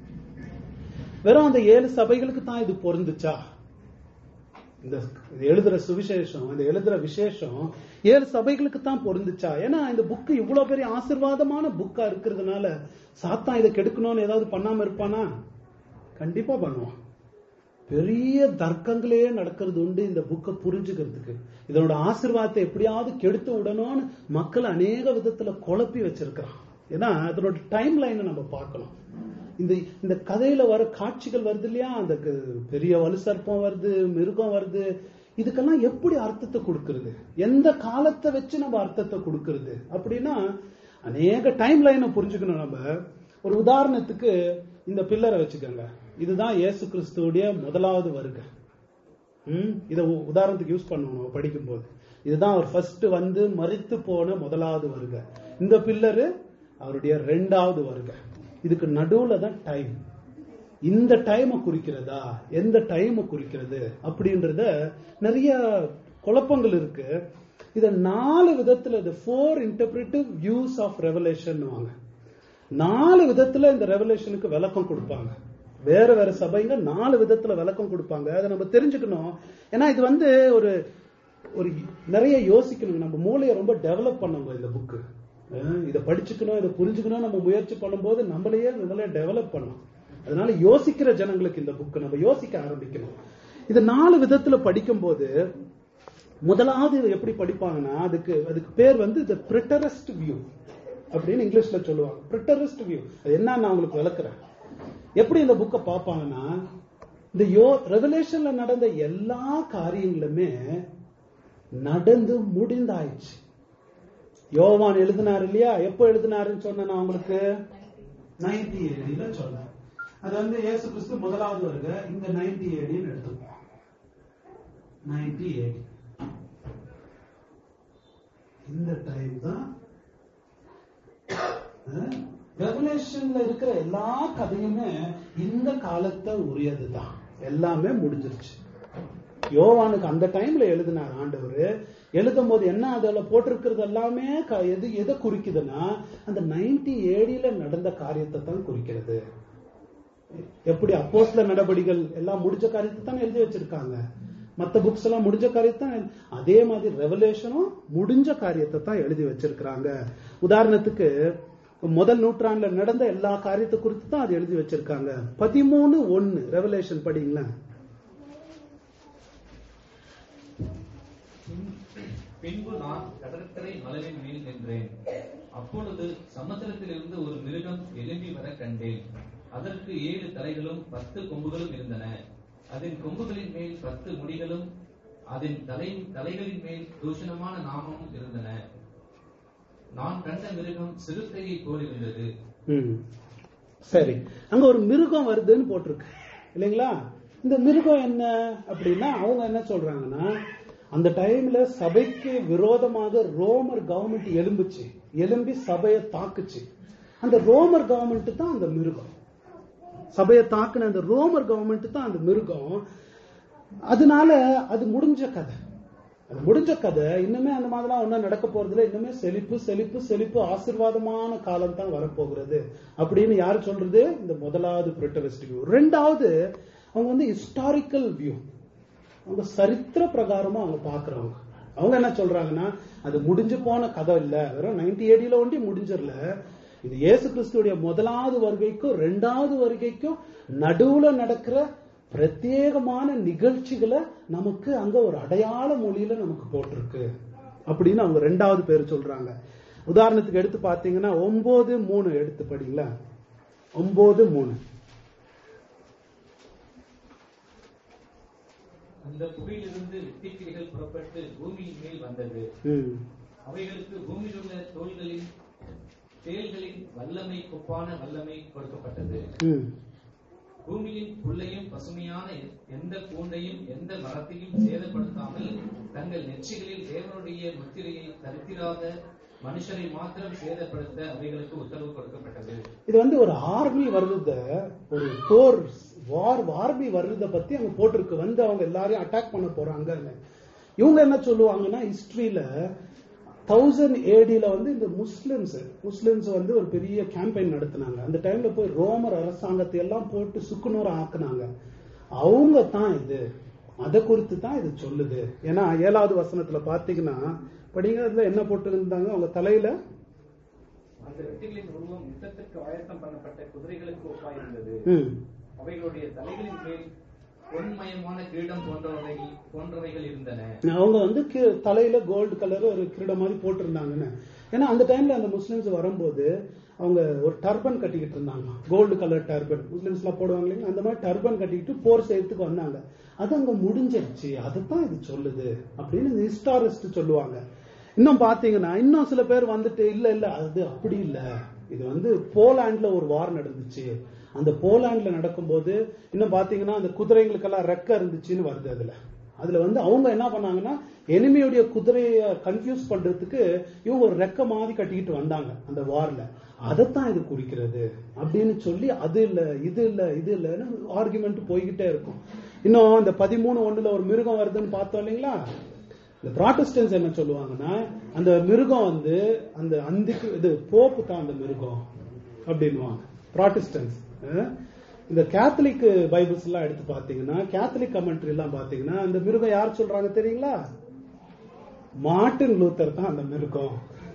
வெறும் அந்த ஏழு சபைகளுக்கு தான் இது பொருந்துச்சா? இந்த எழுதுற சுவிசேஷம், இந்த எழுதுற விசேஷம் ஏழு சபைகளுக்கு தான் பொருந்துச்சா? ஏன்னா இந்த புக்கு இவ்வளவு பெரிய ஆசீர்வாதமான புக்கா இருக்கிறதுனால சாத்தான் இதை கெடுக்கணும்னு ஏதாவது பண்ணாம இருப்பானா? கண்டிப்பா பண்ணுவான். பெரிய தர்க்கங்களே நடக்கிறது உண்டு இந்த புக்கை புரிஞ்சுக்கிறதுக்கு. இதனோட ஆசீர்வாதத்தை எப்படியாவது கெடுத்து விடணும்னு மக்கள் அநேக விதத்துல குழப்பி வச்சிருக்கிறான். ஏன்னா அதனோட டைம் லைனை நம்ம பார்க்கணும். இந்த இந்த கதையில வர காட்சிகள் வருது இல்லையா, அந்த பெரிய வலு சர்ப்பம் வருது, மிருகம் வருது, இதுக்கெல்லாம் எப்படி அர்த்தத்தை கொடுக்கறது, எந்த காலத்தை வச்சு நம்ம அர்த்தத்தை கொடுக்கறது அப்படின்னா, அநேக டைம் லைனை புரிஞ்சுக்கணும். நம்ம ஒரு உதாரணத்துக்கு இந்த பில்லரை வச்சுக்கோங்க. இதுதான் இயேசு கிறிஸ்துவுடைய முதலாவது வருகை. ம் இதை உதாரணத்துக்கு யூஸ் பண்ணுவோம் படிக்கும் போது. இதுதான் அவர் ஃபர்ஸ்ட் வந்து மரித்து போன முதலாவது வருகை. இந்த பில்லரு அவருடைய ரெண்டாவது வருகை. இதுக்கு நடுவுல தான் டைம். இந்த டைமை குறிக்கிறதா, எந்த டைமை குறிக்கிறது அப்படின்றத நிறைய குழப்பங்கள் இருக்கு. இத நாலு விதத்துல, இந்த four interpretative views of revelation வாங்க, நாலு விதத்துல இந்த ரெவலேஷனுக்கு விளக்கம் கொடுப்பாங்க. வேற வேற சபைங்க நாலு விதத்துல விளக்கம் கொடுப்பாங்க. அதை நம்ம தெரிஞ்சுக்கணும். ஏன்னா இது வந்து ஒரு ஒரு நிறைய யோசிக்கணும். நம்ம மூளையை ரொம்ப டெவலப் பண்ணுங்க. இந்த புக்கு இதை படிச்சுக்கணும், இதை புரிஞ்சுக்கணும். நம்ம முயற்சி பண்ணும்போது நம்மளையே நம்மளே டெவலப் பண்ணணும். அதனால யோசிக்கிற ஜனங்களுக்கு இந்த புக்கு நம்ம யோசிக்க ஆரம்பிக்கணும். இது நாலு விதத்துல படிக்கும் போது முதலாவது எப்படி படிப்பாங்கன்னா, அதுக்கு அதுக்கு பேர் வந்து தி பிரிட்டரஸ்ட் வியூ அப்படின்னு இங்கிலீஷ்ல சொல்லுவாங்க. பிரிட்டரஸ்ட் வியூ அது என்ன நான் உங்களுக்கு விளக்குறேன். எப்படி இந்த புக்கை பார்ப்பாங்கன்னா, இந்த யோ ரெவலேஷன்ல நடந்த எல்லா காரியங்களுமே நடந்து முடிந்தாயிடுச்சு. யோவான் எழுதினார் இல்லையா? எப்போ எழுதினாருன்னு சொன்ன நான் உங்களுக்கு நைன்டி ஏடியில சொன்னேன். அது வந்து இயேசு கிறிஸ்து முதலாவது வருக. இந்த நைன்டி ஏடின்னு எடுத்துப்போம். நைன்டி ஏடி இந்த டைம் தான் ரெவலேஷன்ல இருக்கிற எல்லா கதையுமே இந்த காலத்தை உரியதுதான். எல்லாமே முடிஞ்சிருச்சு. யோவானுக்கு அந்த டைம்ல எழுதினார் ஆண்டவர். எழுதும் போது என்ன அதுல போட்டிருக்கிறது எல்லாமே எது எதை குறிக்குதுன்னா, அந்த நைன்டி ஏடியில நடந்த காரியத்தை தான் குறிக்கிறது. எப்படி அப்போஸ்தல நடபடிகள் எல்லாம் முடிஞ்ச காரியத்தை தான் எழுதி வச்சிருக்காங்க. மற்ற புக்ஸ் எல்லாம் முடிஞ்ச காரியத்தை, அதே மாதிரி ரெவலேஷனும் முடிஞ்ச காரியத்தை தான் எழுதி வச்சிருக்கிறாங்க. உதாரணத்துக்கு முதல் நூற்றாண்டுல நடந்த எல்லா காரியத்தை குறித்து தான் அது எழுதி வச்சிருக்காங்க. பதிமூணு ஒன்னு ரெவலேஷன் படிங்களா. பின்பு நான் கடற்கரை மலையின் மேல் நின்றேன். அப்பொழுது சமுத்திரத்திலிருந்து ஒரு மிருகம் எழும்பி வர கண்டேன். அதற்கு ஏழு தலைகளும் பத்து கொம்புகளும் இருந்தன. அதன் கொம்புகளின் மேல் பத்து முடிகளும் அதன் தலை தலைகளின் மேல் தூஷணமான நாமமும் இருந்தன. நான் கண்ட மிருகம் சிறுத்தையை போல் இருந்தது. சரி, அங்க ஒரு மிருகம் வருதுன்னு போட்டிருக்கு இல்லைங்களா? இந்த மிருகம் என்ன அப்படின்னா, அவங்க என்ன சொல்றாங்கன்னா, அந்த டைம்ல சபைக்கு விரோதமாக ரோமர் கவர்மெண்ட் எழும்புச்சு, எழும்பி சபையை தாக்குச்சு. அந்த ரோமர் கவர்மெண்ட் தான் அந்த மிருகம். சபையை தாக்குன அந்த ரோமர் கவர்மெண்ட் தான் அந்த மிருகம். அதனால அது முடிஞ்ச கதை. அது முடிஞ்ச கதை. இன்னுமே அந்த மாதிரிலாம் ஒன்னும் நடக்க போறதுல, இன்னுமே செழிப்பு செழிப்பு செழிப்பு ஆசீர்வாதமான காலம் தான் வரப்போகிறது அப்படின்னு யாரு சொல்றது? இந்த முதலாவது பிரிட்டரிஸ்ட் வியூ. ரெண்டாவது அவங்க வந்து ஹிஸ்டாரிக்கல் வியூ. அவங்க சரித்திர பிரகாரமா அவங்க பாக்குறவங்க. அவங்க என்ன சொல்றாங்கன்னா, அது முடிஞ்சு போன கதை இல்ல, வெறும் நைன்டி ஏடியில ஒண்டி முடிஞ்சிடல. இது இயேசு கிறிஸ்துடைய முதலாவது வருகைக்கும் ரெண்டாவது வருகைக்கும் நடுவுல நடக்கிற பிரத்யேகமான நிகழ்ச்சிகளை நமக்கு அங்க ஒரு அடையாள மொழியில நமக்கு போட்டிருக்கு அப்படின்னு அவங்க ரெண்டாவது பேர் சொல்றாங்க. உதாரணத்துக்கு எடுத்து பாத்தீங்கன்னா ஒன்பது மூணு எடுத்து படிங்களா. ஒன்பது மூணு. அந்த புகையிலிருந்து தீக்கிரைகள் புறப்பட்டு பூமியின் மேல் வந்தது. அவைகளுக்கு பூமியில் உள்ள தோள்களின் தேள்களின் வல்லமை கொப்பான வல்லமை கொடுக்கப்பட்டது. பூமியின் புல்லையும் பசுமையான எந்த பூண்டையும் எந்த மரத்தையும் சேதப்படுத்தாமல் தங்கள் நெற்றிகளில் தேவனுடைய முத்திரையை தரித்திராத மனுஷரை மாத்திரம் சேதப்படுத்த அவைகளுக்கு உத்தரவு கொடுக்கப்பட்டது. இது வந்து ஒரு ஆர்மி வருத, ஒரு போர் வார் ஆர்மி வருத பத்தி அவங்க போட்டிருக்கு. வந்து அவங்க எல்லாரையும் அட்டாக் பண்ண போறாங்க. இவங்க என்ன சொல்லுவாங்கன்னா, ஹிஸ்டரியில தௌசண்ட் ஏடியில வந்து இந்த முஸ்லிம்ஸ் முஸ்லிம்ஸ் வந்து ஒரு பெரிய கேம்பெயின் நடத்தினாங்க. அந்த டைம்ல போய் ரோமர் அரசாங்கத்தை எல்லாம் போட்டு சுக்குநூறு ஆக்குனாங்க. அவங்க தான் இது, அதை குறித்து தான் இது சொல்லுது. ஏன்னா ஏழாவது வசனத்துல பாத்தீங்கன்னா படிங்க, அதுல என்ன போட்டு இருந்தாங்க? அவங்க தலையில அந்த வெட்டிகளின் உருவம் யுத்தத்திற்கு ஆயத்தம் பண்ணப்பட்ட குதிரைகளுக்கு ஒப்பாயிருந்தது. அவைகளுடைய தலைகளின் மேல் பொன்மயமான கிரீடம் போன்றவை போன்றவைகள் இருந்தன. அவங்க வந்து தலையில கோல்டு கலர் ஒரு கிரீடம் மாதிரி போட்டிருந்தாங்கன்னு. ஏன்னா அந்த டைம்ல அந்த முஸ்லிம்ஸ் வரும்போது அவங்க ஒரு டர்பன் கட்டிக்கிட்டு இருந்தாங்க, கோல்டு கலர் டர்பன். முஸ்லிம்ஸ் எல்லாம் போடுவாங்க இல்லைங்களா, அந்த மாதிரி டர்பன் கட்டிக்கிட்டு போர் செய்யறதுக்கு வந்தாங்க. அது அங்க முடிஞ்சிருச்சு, அதுதான் இது சொல்லுது அப்படின்னு ஹிஸ்டாரிஸ்ட் சொல்லுவாங்க. இன்னும் பாத்தீங்கன்னா இன்னும் சில பேர் வந்துட்டு இல்ல இல்ல அது அப்படி இல்ல, இது வந்து போலாண்ட்ல ஒரு வார் நடந்துச்சு, அந்த போலாண்ட்ல நடக்கும்போது இன்னும் பாத்தீங்கன்னா அந்த குதிரைகளுக்கெல்லாம் ரெக்க இருந்துச்சுன்னு வருது. அதுல அதுல வந்து அவங்க என்ன பண்ணாங்கன்னா எனிமியுடைய குதிரைய கன்ஃபியூஸ் பண்றதுக்கு இவங்க ஒரு ரெக்க மாதிரி கட்டிக்கிட்டு வந்தாங்க அந்த வார்ல. அதைத்தான் இது குறிக்கிறது அப்படின்னு சொல்லி அது இல்ல இது இல்ல இது இல்லன்னு ஆர்குமெண்ட் போய்கிட்டே இருக்கும். இன்னும் இந்த பதிமூணு ஒண்ணுல ஒரு மிருகம் வருதுன்னு பார்த்தோம் இல்லைங்களா. இந்த ப்ராட்டஸ்டன்ஸ் என்ன சொல்லுவாங்கன்னா அந்த மிருகம் வந்து அந்த அந்திக்கு இது போப்பு தான் அந்த மிருகம் அப்படின்வாங்க ப்ராட்டஸ்டன்ஸ். இந்த கேத்தலிக் பைபிள்ஸ் எல்லாம் எடுத்து பாத்தீங்கன்னா, கேத்தலிக் கமெண்ட்ரி எல்லாம் பாத்தீங்கன்னா அந்த மிருகம் யார் சொல்றாங்க தெரியுங்களா? மார்ட்டின் லூத்தர் தான் அந்த மிருகம்.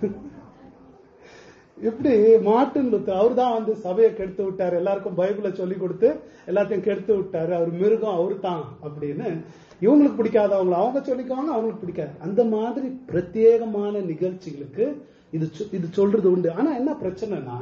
எப்படி மார்ட்டின் லூத்தர் அவர் தான் வந்து சபையை கெடுத்து விட்டாரு, எல்லாருக்கும் பைபிளை சொல்லி கொடுத்து எல்லாத்தையும் கெடுத்து விட்டாரு, அவர் மிருகம் அவரு தான் அப்படின்னு இவங்களுக்கு பிடிக்காதவங்க அவங்க சொல்லிக்குவாங்க, அவங்களுக்கு பிடிக்காது. அந்த மாதிரி பிரத்யேகமான நிகழ்ச்சிகளுக்கு இது இது சொல்றது உண்டு. ஆனா என்ன பிரச்சனைனா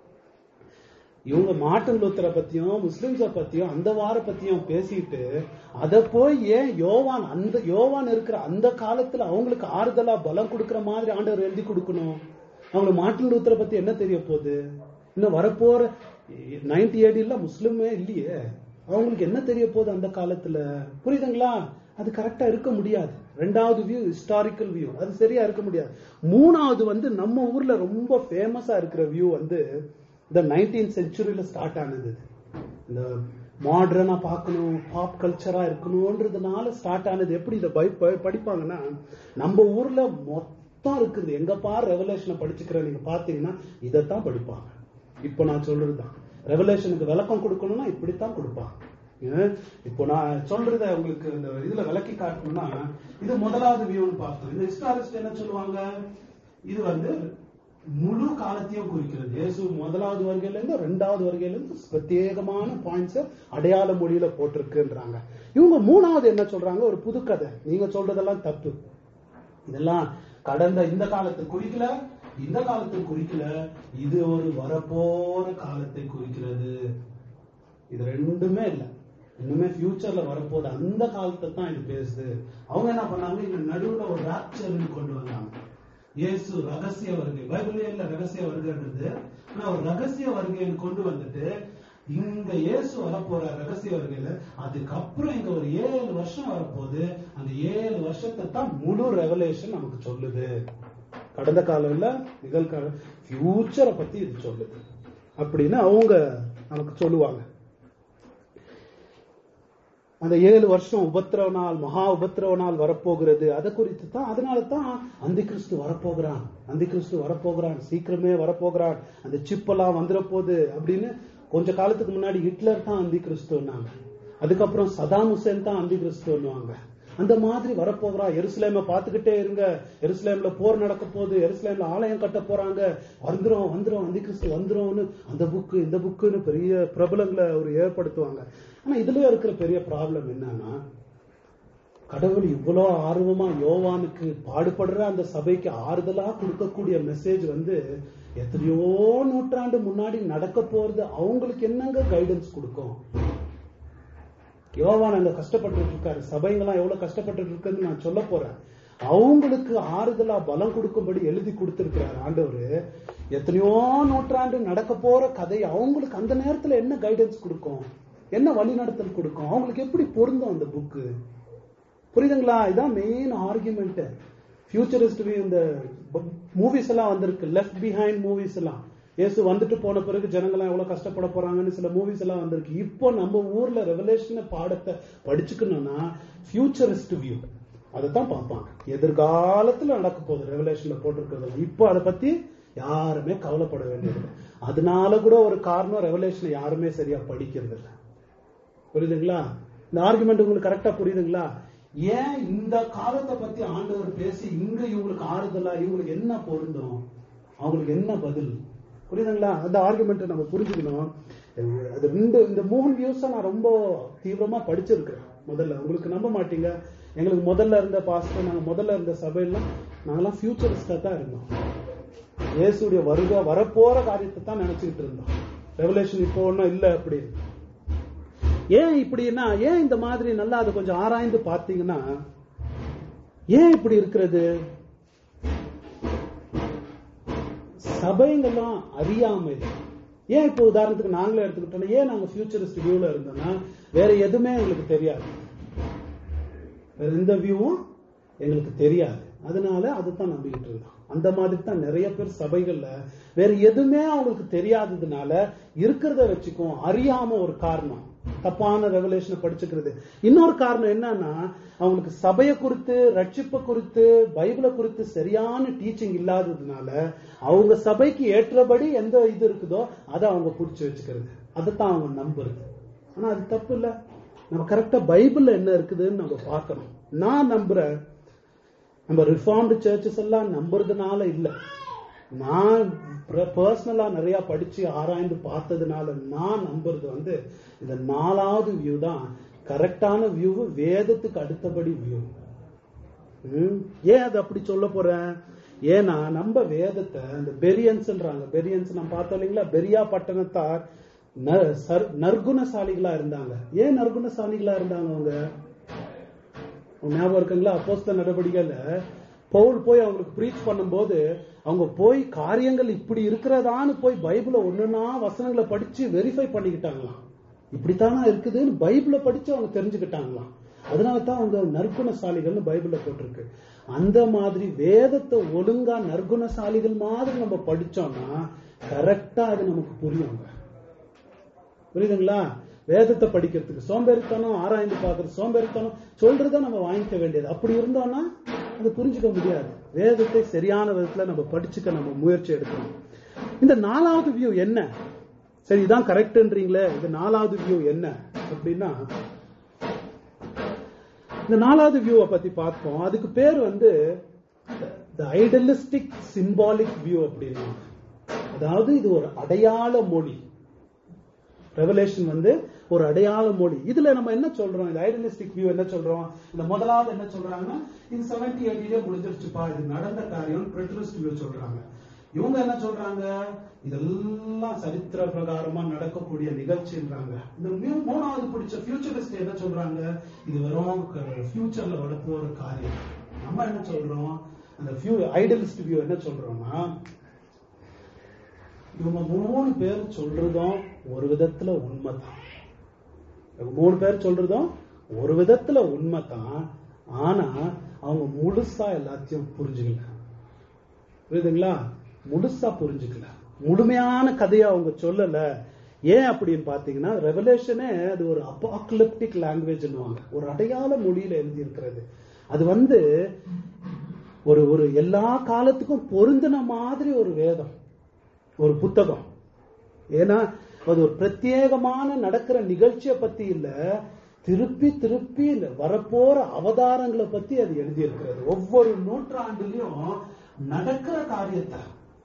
இவங்க மார்ட்டின் லூத்தரை பத்தியும் முஸ்லிம்ஸ பத்தியும் அந்த வார பத்தியும் பேசிட்டு அதை போய் ஏன் யோவான் அந்த யோவான் இருக்கிற அந்த காலத்துல அவங்களுக்கு ஆறுதலா பலம் கொடுக்கற மாதிரி ஆண்டவர் எழுதி கொடுக்கணும்? அவங்களுக்கு மார்ட்டின் லூத்தரை பத்தி என்ன தெரிய போகுது? இன்னும் வரப்போற நைன்டி ஏடில முஸ்லிமே இல்லையே, அவங்களுக்கு என்ன தெரிய போகுது அந்த காலத்துல? புரியுதுங்களா? அது கரெக்டா இருக்க முடியாது. ரெண்டாவது வியூ ஹிஸ்டாரிக்கல் வியூ, அது சரியா இருக்க முடியாது. மூணாவது வந்து நம்ம ஊர்ல ரொம்ப ஃபேமஸா இருக்கிற வியூ வந்து இந்த நைன்டீன் செஞ்சுரியில ஸ்டார்ட் ஆனது. இந்த மாடர்னா பார்க்கணும், பாப் கல்ச்சரா இருக்கணும்ன்றதுனால ஸ்டார்ட் ஆனது. எப்படி இதை படிப்பாங்கன்னா நம்ம ஊர்ல மொத்தம் இருக்குது, எங்க பாரு ரெவலேஷனை படிச்சுக்கிற நீங்க பாத்தீங்கன்னா இதைத்தான் படிப்பாங்க. இப்ப நான் சொல்றதுதான் ரெவலேஷனுக்கு விளக்கம் கொடுக்கணும்னா இப்படித்தான் கொடுப்பாங்க. இப்போ நான் சொல்றத உங்களுக்கு இந்த இதுல விளக்கி காட்டணும்னா இது முதலாவது வியூன்னு பார்த்தோம். இந்த ஹிஸ்டாரிஸ்ட் என்ன சொல்லுவாங்க, இது வந்து முழு காலத்தையும் குறிக்கிறது. இயேசு முதலாவது வருகையில இருந்து ரெண்டாவது வருகையில இருந்து பிரத்யேகமான பாயிண்ட்ஸ் அடையாள மொழியில போட்டிருக்குன்றாங்க. இவங்க மூணாவது என்ன சொல்றாங்க, ஒரு புது கதை. நீங்க சொல்றதெல்லாம் தப்பு, இதெல்லாம் கடந்த இந்த காலத்தை குறிக்கல, இந்த காலத்தை குறிக்கல, இது ஒரு வரப்போற காலத்தை குறிக்கிறது. இது ரெண்டுமே இல்ல, இன்னுமே ஃபியூச்சர்ல வரப்போது அந்த காலத்தை தான் இது பேசுது. அவங்க என்ன பண்ணாங்க, இங்க நடுவுல ஒரு ராப்சர்னு கொண்டு வந்தாங்க. இயேசு ரகசிய வருகை, பைபிள்ல இல்ல ரகசிய வருகைன்றது, ஆனா ஒரு ரகசிய வருகைன்னு கொண்டு வந்துட்டு இங்க இயேசு வரப்போற ரகசிய வருகையில அதுக்கப்புறம் இங்க ஒரு ஏழு வருஷம் வரப்போகுது, அந்த ஏழு வருஷத்தை தான் முழு ரெவலேஷன் நமக்கு சொல்லுது. கடந்த காலம் இல்ல, நிகழ்காலம், ஃபியூச்சரை பத்தி இது சொல்லுது அப்படின்னு அவங்க நமக்கு சொல்லுவாங்க. அந்த ஏழு வருஷம் உபத்திரவ நாள், மகா உபத்திரவ நாள் வரப்போகிறது, அதை குறித்து தான். அதனால தான் அந்தி கிறிஸ்து வரப்போகிறான், அந்தி கிறிஸ்து வரப்போகிறான், சீக்கிரமே வரப்போகிறான், அந்த சிப்பெல்லாம் வந்துட போகுது அப்படின்னு. கொஞ்ச காலத்துக்கு முன்னாடி ஹிட்லர் தான் அந்தி கிறிஸ்துன்னாங்க, அதுக்கப்புறம் சதாம் ஹுசேன் தான் அந்தி கிறிஸ்துன்னுவாங்க. அந்த மாதிரி வரப்போகிறா. எருசலேமை பார்த்துக்கிட்டே இருங்க, எருசலேம்ல போர் நடக்க போகுது, எருசலேம்ல ஆலயம் கட்ட போறாங்க, வந்துரும் வந்துரும் அந்தி கிறிஸ்து வந்துரும்னு அந்த புக்கு இந்த புக்குன்னு பெரிய பிரபலங்களை ஒரு ஏற்படுத்துவாங்க. ஆனா இதுல இருக்கிற பெரிய ப்ராப்ளம் என்னன்னா, கடவுள் இவ்வளோ ஆர்வமா யோவானுக்கு பாடுபடுற அந்த சபைக்கு ஆறுதலா கொடுக்கக்கூடிய மெசேஜ் வந்து எத்தனையோ நூற்றாண்டு முன்னாடி நடக்க போறது அவங்களுக்கு என்னங்க கைடன்ஸ் கொடுக்கும்? யோவான் அங்க கஷ்டப்பட்டு இருக்காரு, சபைங்கெல்லாம் எவ்வளவு கஷ்டப்பட்டு இருக்குன்னு நான் சொல்ல போறேன். அவங்களுக்கு ஆறுதலா பலம் கொடுக்கும்படி எழுதி கொடுத்திருக்கிறார் ஆண்டவர். எத்தனையோ நூற்றாண்டு நடக்க போற கதை அவங்களுக்கு அந்த நேரத்துல என்ன கைடன்ஸ் கொடுக்கும், என்ன வழிநடத்தல் கொடுக்கும், அவங்களுக்கு எப்படி பொருந்தும் அந்த புக்கு? புரியுதுங்களா? இதான் மெயின் ஆர்குமெண்ட். ஃபியூச்சரிஸ்ட் இந்த மூவிஸ் எல்லாம் வந்திருக்கு, லெஃப்ட் பிஹைண்ட் மூவிஸ் எல்லாம். இயேசு வந்துட்டு போன பிறகு ஜனங்கள்லாம் எவ்வளவு கஷ்டப்பட போறாங்கன்னு சில மூவிஸ் எல்லாம் வந்திருக்கு. இப்போ நம்ம ஊர்ல ரெவலேஷன் பாடத்தை படிச்சுக்கணும்னா ஃபியூச்சரிஸ்ட் வியூ அதைத்தான் பார்ப்பாங்க. எதிர்காலத்துல நடக்க போகுது ரெவலேஷன்ல போட்டிருக்கிறது. இப்போ அதை பத்தி யாருமே கவலைப்பட வேண்டியது. அதனால கூட ஒரு காரணம், ரெவலேஷன் யாருமே சரியா படிக்கிறது இல்லை. புரியுதுங்களா? இந்த ஆர்குமெண்ட் உங்களுக்கு கரெக்டா புரியுதுங்களா? ஏன் இந்த காலத்தை பத்தி ஆண்டவர் பேசி இங்க இவங்களுக்கு ஆறுதலா, இவங்களுக்கு என்ன பொருந்தும், அவங்களுக்கு என்ன பதில்? புரியுதுங்களா? அந்த ஆர்குமெண்ட் நம்ம புரிஞ்சுக்கணும். அது ரெண்டு இந்த மூணு வியூஸ் நான் ரொம்ப தீவிரமா படிச்சிருக்கிறேன். முதல்ல உங்களுக்கு நம்ப மாட்டீங்க, எங்களுக்கு முதல்ல இருந்த பாஸ்டர், நாங்க முதல்ல இருந்த சபையெல்லாம் நாங்கெல்லாம் ஃபியூச்சரிஸ்டா தான் இருந்தோம். இயேசுடைய வருகை வரப்போற காரியத்தை தான் நினைச்சுக்கிட்டு இருந்தோம். ரெவலேஷன் இப்போ ஒன்னும் இல்லை அப்படி. ஏன் இப்படின்னா, ஏன் இந்த மாதிரி நல்லா அதை கொஞ்சம் ஆராய்ந்து பார்த்தீங்கன்னா ஏன் இப்படி இருக்கிறது? சபைங்கெல்லாம் அறியாமை. ஏன் இப்போ உதாரணத்துக்கு நாங்களே எடுத்துக்கிட்டோம்னா, ஏன் நாங்க ஃபியூச்சரிஸ்ட் வியூல இருந்தோம்னா, வேற எதுவுமே எங்களுக்கு தெரியாது, வேற எந்த வியூவும் எங்களுக்கு தெரியாது. அதனால அதுதான் நம்பிக்கிட்டு இருந்தோம். அந்த மாதிரி தான் நிறைய பேர் சபைகள்ல வேற எதுவுமே அவங்களுக்கு தெரியாததுனால இருக்கிறத வச்சுக்கும், அறியாம ஒரு காரணம் தப்பான ரெவலேஷனை படிச்சுக்கிறது. இன்னொரு காரணம் என்னன்னா, அவங்களுக்கு சபையை குறித்து, ரட்சிப்பை குறித்து, பைபிளை குறித்து சரியான டீச்சிங் இல்லாததுனால அவங்க சபைக்கு ஏற்றபடி எந்த இது இருக்குதோ அதை அவங்க புடிச்சு வச்சுக்கிறது, அதைத்தான் அவங்க நம்புறது. ஆனா அது தப்பு இல்ல. நம்ம கரெக்டா பைபிள்ல என்ன இருக்குதுன்னு நம்ம பார்க்கணும். நான் நம்புறேன், நம்ம ரிஃபார்ம்டு சர்ச்சஸ் எல்லாம் நம்புறதுனால இல்ல, நான் பர்சனலா நிறைய படிச்சு ஆராய்ந்து பார்த்ததுனால நான் நம்புறது வந்து இந்த நாலாவது வியூ தான் கரெக்டான வியூ, வேதத்துக்கு அடுத்தபடி வியூ. ஏன் அது அப்படி சொல்ல போறேன்? ஏன்னா நம்ம வேதத்தை இந்த பெரியன்ஸ்ன்றாங்க, பெரியன்ஸ் நம்ம பார்த்தோம் இல்லைங்களா, பெரியா பட்டணத்தார் நற்குணசாலிகளா இருந்தாங்க. ஏன் நற்குணசாலிகளா இருந்தாங்க அவங்க? ஞாபகம் இருக்குங்களா? அப்போஸ்தலர் நடவடிக்கையில பவுல் போய் அவங்களுக்கு பிரீச் பண்ணும்போது அவங்க போய் காரியங்கள் இப்படி இருக்கிறதான்னு போய் பைபிளை ஒண்ணுன்னா வசனங்களை படிச்சு வெரிஃபை பண்ணிக்கிட்டாங்களாம். இப்படித்தானா இருக்குதுன்னு பைபிளை படிச்சு அவங்க தெரிஞ்சுக்கிட்டாங்களாம். அதனாலதான் அவங்க நற்குணசாலிகள்னு பைபிள்ல போட்டிருக்கு. அந்த மாதிரி வேதத்தை ஒழுங்கா நற்குணசாலிகள் மாதிரி நம்ம படிச்சோம்னா கரெக்டா அது நமக்கு புரியுங்க. புரியுதுங்களா? வேதத்தை படிக்கிறதுக்கு சோம்பேறித்தனம், ஆராய்ந்து பார்க்கறது சோம்பேறித்தனம், சொல்றத நம்ம வாங்கிக்க வேண்டியது. அப்படி இருந்தோம்னா அது புரிஞ்சுக்க முடியாது. வேதத்தை சரியான விதத்துல நம்ம படிச்சுக்க நம்ம முயற்சி எடுக்கணும். இந்த நாலாவது வியூ என்ன? சரி, இதான் கரெக்ட்ன்றீங்களே, இந்த நாலாவது வியூ என்ன அப்படின்னா, இந்த நாலாவது வியூவை பத்தி பார்ப்போம். அதுக்கு பேர் வந்து ஐடலிஸ்டிக் சிம்பாலிக் வியூ அப்படின்னா, அதாவது இது ஒரு அடையாள மொழி. ரெவலேஷன் வந்து ஒரு அடையாள மொழி. இதுல நம்ம என்ன சொல்றோம்? இந்த ஐடலிஸ்டிக் வியூ என்ன சொல்றோம்? இந்த முதலாவது என்ன சொல்றாங்கன்னா, இது செவன்டி எயிட்டிலே முடிஞ்சிருச்சுப்பா, இது நடந்த காரியம் பிரெட்ரிஸ்ட் வியூ சொல்றாங்க. இவங்க என்ன சொல்றாங்க? இதெல்லாம் சரித்திர பிரகாரமா நடக்கக்கூடிய நிகழ்ச்சின்றாங்க. இந்த மூணாவது பிடிச்ச ஃபியூச்சரிஸ்ட் என்ன சொல்றாங்க? இது வெறும் ஃபியூச்சர்ல வரப்போற காரியம். நம்ம என்ன சொல்றோம்? அந்த வியூ ஐடலிஸ்ட் வியூ என்ன சொல்றோம்னா, இவங்க மூணு பேர் சொல்றதும் ஒரு விதத்துல உண்மைதான். மூணு பேர் சொல்றதும் ஒரு விதத்துல உண்மைதான். ஆனா அவங்க முழுசா எல்லாத்தையும் புரிஞ்சுக்கல. புரியுதுங்களா? முழுசா புரிஞ்சுக்கல, முழுமையான கதையை அவங்க சொல்லல. ஏன் அப்படின்னு பாத்தீங்கன்னா, ரெவலேஷனே அது ஒரு அபாகலிப்டிக் லாங்குவேஜ்னுவாங்க, ஒரு அடையாள மொழியில எழுதி இருக்கிறது. அது வந்து ஒரு ஒரு எல்லா காலத்துக்கும் பொருந்தின மாதிரி ஒரு வேதம், ஒரு புத்தகம். ஏன்னா அது ஒரு பிரத்யேகமான நடக்கிற நிகழ்ச்சியை பத்தி இல்ல, திருப்பி திருப்பி வரப்போற அவதாரங்களை பத்தி அது எழுதி இருக்கிறது. ஒவ்வொரு நூற்றாண்டுலயும் நடக்கிற காரியத்தை,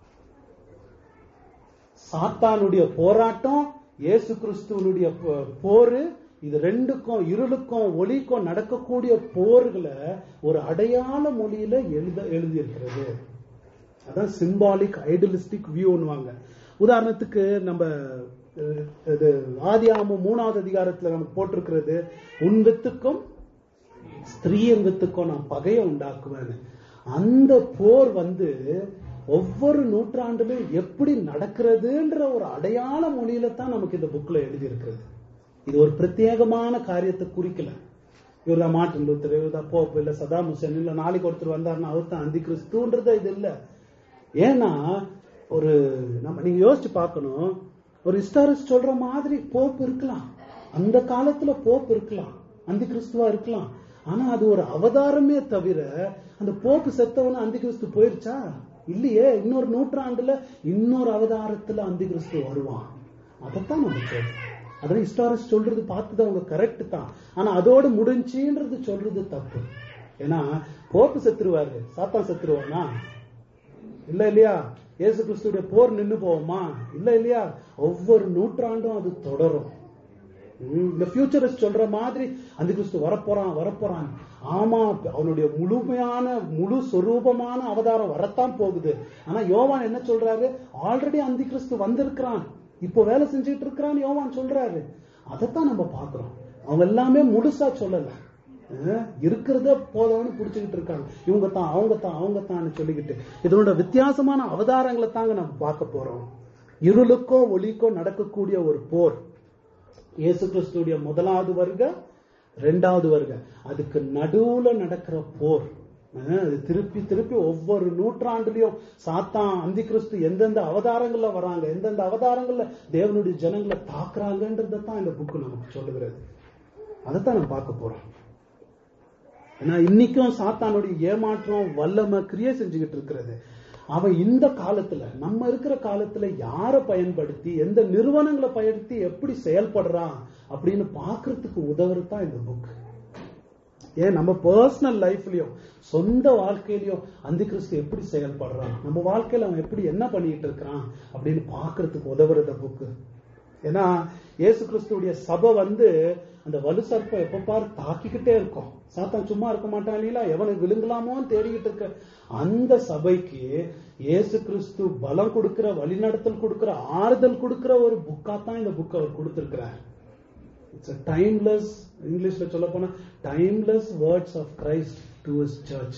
சாத்தானுடைய போராட்டம், இயேசு கிறிஸ்துவனுடைய போரு, இது ரெண்டுக்கும், இருளுக்கும் ஒளிக்கும் நடக்கக்கூடிய போர்களை ஒரு அடையாள மொழியில எழுத எழுதி இருக்கிறது. அதான் சிம்பாலிக் ஐடலிஸ்டிக் வியூன்னுவாங்க. உதாரணத்துக்கு நம்ம ஆதியாகமம் மூணாவது அதிகாரத்துல நமக்கு போட்டிருக்கிறது, உன் வித்துக்கும் ஸ்திரீயின் வித்துக்கும் நான் பகையை உண்டாக்குவேன். அந்த போர் வந்து ஒவ்வொரு நூற்றாண்டிலும் எப்படி நடக்கிறதுன்ற ஒரு அடையாள மொழியில தான் நமக்கு இந்த புக்ல எழுதி இருக்கிறது. இது ஒரு பிரத்யேகமான காரியத்தை குறிக்கல. இவர் தான் மார்ட்டின் லூத்தர், இவர் தான் போப், இல்ல சதாம் ஹுசேன், இல்ல நாளைக்கு ஒருத்தர் வந்தாருன்னா அவர் தான் அந்தி கிறிஸ்துன்றது இது இல்ல. ஏன்னா ஒரு நம்ம நீங்க யோசிச்சு பார்க்கணும், ஒரு ஹிஸ்டாரிஸ்ட் சொல்ற மாதிரி போப் இருக்கலாம், அந்த காலத்துல போப் இருக்கலாம், அந்தி கிறிஸ்துவா இருக்கலாம். ஆனா அது ஒரு அவதாரமே தவிர அந்த போப்பு செத்தவன அந்தி கிறிஸ்து போயிருச்சா? இல்லையே. இன்னொரு நூற்றாண்டுல இன்னொரு அவதாரத்துல அந்தி கிறிஸ்து வருவான். அதைத்தான் நம்ம சொல்றோம். அதான் ஹிஸ்டாரிஸ்ட் சொல்றது பார்த்தது அவங்க கரெக்ட் தான். ஆனா அதோடு முடிஞ்சுன்றது சொல்றது தப்பு. ஏன்னா போப்பு செத்துருவாரு, சாத்தான் செத்துருவானா? இல்ல இல்லையா? இயேசு கிறிஸ்துடைய போர் நின்று போவோமா? இல்ல இல்லையா? ஒவ்வொரு நூற்றாண்டும் அது தொடரும். இந்த ஃபியூச்சரிஸ்ட் சொல்ற மாதிரி அந்த கிறிஸ்து வரப்போறான் வரப்போறான். ஆமா, அவனுடைய முழுமையான முழு சொரூபமான அவதாரம் வரத்தான் போகுது. ஆனா யோவான் என்ன சொல்றாரு? ஆல்ரெடி அந்த கிறிஸ்து வந்திருக்கிறான், இப்போ வேலை செஞ்சுட்டு இருக்கிறான்னு யோவான் சொல்றாரு. அதைத்தான் நம்ம பாக்குறோம். அவங்க எல்லாமே முழுசா சொல்லல. இருக்கிறத போதவன்னு புடிச்சுக்கிட்டு இருக்காங்க. இவங்க தான் அவங்க தான் அவங்க தான் சொல்லிக்கிட்டு இதனோட வித்தியாசமான அவதாரங்களை தாங்க நம்ம பார்க்க போறோம். இருளுக்கோ ஒளிக்கோ நடக்கக்கூடிய ஒரு போர். இயேசு கிறிஸ்துடைய முதலாவது வருகை, ரெண்டாவது வருகை, அதுக்கு நடுவுல நடக்கிற போர். அது திருப்பி திருப்பி ஒவ்வொரு நூற்றாண்டுலயும் சாத்தான் அந்தி கிறிஸ்து எந்தெந்த அவதாரங்கள்ல வராங்க, எந்தெந்த அவதாரங்கள்ல தேவனுடைய ஜனங்களை தாக்குறாங்கன்றதான் இந்த புக்கு நமக்கு சொல்லுகிறது. அதைத்தான் நம்ம பார்க்க போறோம். ஏன்னா இன்னைக்கும் சாத்தானுடைய ஏமாற்றம் வல்லமை கிரியை செஞ்சுக்கிட்டு இருக்கிறது. அவன் இந்த காலத்துல, நம்ம இருக்கிற காலத்துல யாரை பயன்படுத்தி, எந்த நிறுவனங்களை பயன்படுத்தி எப்படி செயல்படுறான் அப்படின்னு பாக்குறதுக்கு உதவுறதுதான் இந்த புக். ஏன் நம்ம பர்சனல் லைஃப்லயும் சொந்த வாழ்க்கையிலயும் அந்தி கிறிஸ்து எப்படி செயல்படுறான், நம்ம வாழ்க்கையில அவன் எப்படி என்ன பண்ணிட்டு இருக்கிறான் அப்படின்னு பாக்குறதுக்கு உதவுறத புக்கு. ஏன்னா இயேசு கிறிஸ்துடைய சபை வந்து அந்த வலு சர்ப்பம் எப்ப பாரு தாக்கிக்கிட்டே இருக்கும். சாத்தான் சும்மா இருக்க மாட்டான் இல்லையா, எவனை விழுங்கலாமோன்னு தேடிக்கிட்டு இருக்க அந்த சபைக்கு இயேசு கிறிஸ்து பலம் கொடுக்கிற, வழிநடத்தல் கொடுக்கிற, ஆறுதல் கொடுக்கிற ஒரு புக்காத்தான் இந்த புக் அவர் கொடுத்திருக்கிறார். இட்ஸ் a timeless, இங்கிலீஷ்ல சொல்ல போனா timeless words of Christ to his church.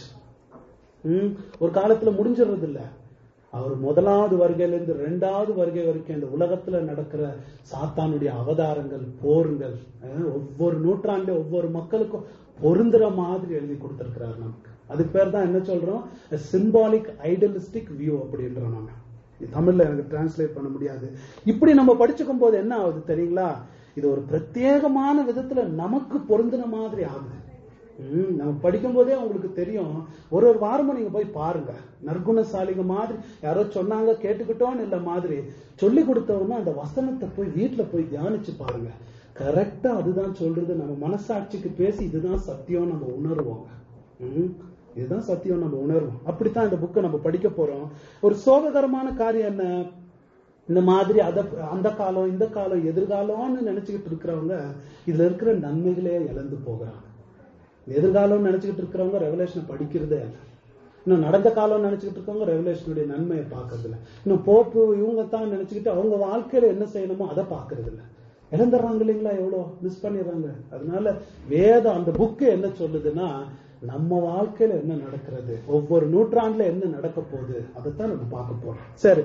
ஒரு காலத்துல முடிஞ்சிடுறது இல்ல. அவர் முதலாவது வருகையிலிருந்து இரண்டாவது வருகை வரைக்கும் இந்த உலகத்துல நடக்கிற சாத்தானுடைய அவதாரங்கள், போருங்கள் ஒவ்வொரு நூற்றாண்டு ஒவ்வொரு மக்களுக்கும் பொருந்துற மாதிரி எழுதி கொடுத்திருக்கிறார் நமக்கு. அதுக்கு பேர் தான் என்ன சொல்றோம், சிம்பாலிக் ஐடலிஸ்டிக் வியூ அப்படின்றோம். நாம தமிழ்ல எனக்கு டிரான்ஸ்லேட் பண்ண முடியாது. இப்படி நம்ம படிச்சுக்கும் போது என்ன ஆகுது தெரியுங்களா, இது ஒரு பிரத்யேகமான விதத்துல நமக்கு பொருந்தின மாதிரி ஆகுது. உம் நம்ம படிக்கும் போதே உங்களுக்கு தெரியும். ஒரு ஒரு வாரமும் நீங்க போய் பாருங்க, நற்குணசாலிங்க மாதிரி யாரோ சொன்னாங்க கேட்டுக்கிட்டோன்னு இல்ல மாதிரி சொல்லி கொடுத்தவங்க அந்த வசனத்தை போய் வீட்டுல போய் தியானிச்சு பாருங்க. கரெக்டா அதுதான் சொல்றது. நம்ம மனசாட்சிக்கு பேசி இதுதான் சத்தியம் நம்ம உணர்வோங்க. உம் இதுதான் சத்தியம் நம்ம உணர்வோம். அப்படித்தான் இந்த புக்கை நம்ம படிக்க போறோம். ஒரு சோககரமான காரியம் என்ன, இந்த மாதிரி அத அந்த காலம் இந்த காலம் எதிர்காலம்னு நினைச்சுக்கிட்டு இருக்கிறவங்க இதுல இருக்கிற நன்மைகளே இழந்து போகிறாங்க. எதிர்காலம் நினைச்சுக்கிட்டு இருக்கிறவங்க ரெவலேஷனை படிக்கிறதே இல்லை. இன்னும் நடந்த காலம் நினைச்சுக்கிட்டு இருக்கவங்க ரெவலேஷனுடைய நன்மையை பார்க்கறது இல்லை. இன்னும் போப்பு இவங்க தான் நினைச்சுக்கிட்டு அவங்க வாழ்க்கையில என்ன செய்யணுமோ அதை பார்க்கறது இல்லை. இழந்துடுறாங்க இல்லைங்களா, எவ்வளோ மிஸ் பண்ணிடுறாங்க. அதனால வேதம் அந்த புக்கு என்ன சொல்லுதுன்னா, நம்ம வாழ்க்கையில என்ன நடக்கிறது, ஒவ்வொரு நூற்றாண்டுல என்ன நடக்க போகுது, அதைத்தான் நம்ம பார்க்க போறோம். சரி,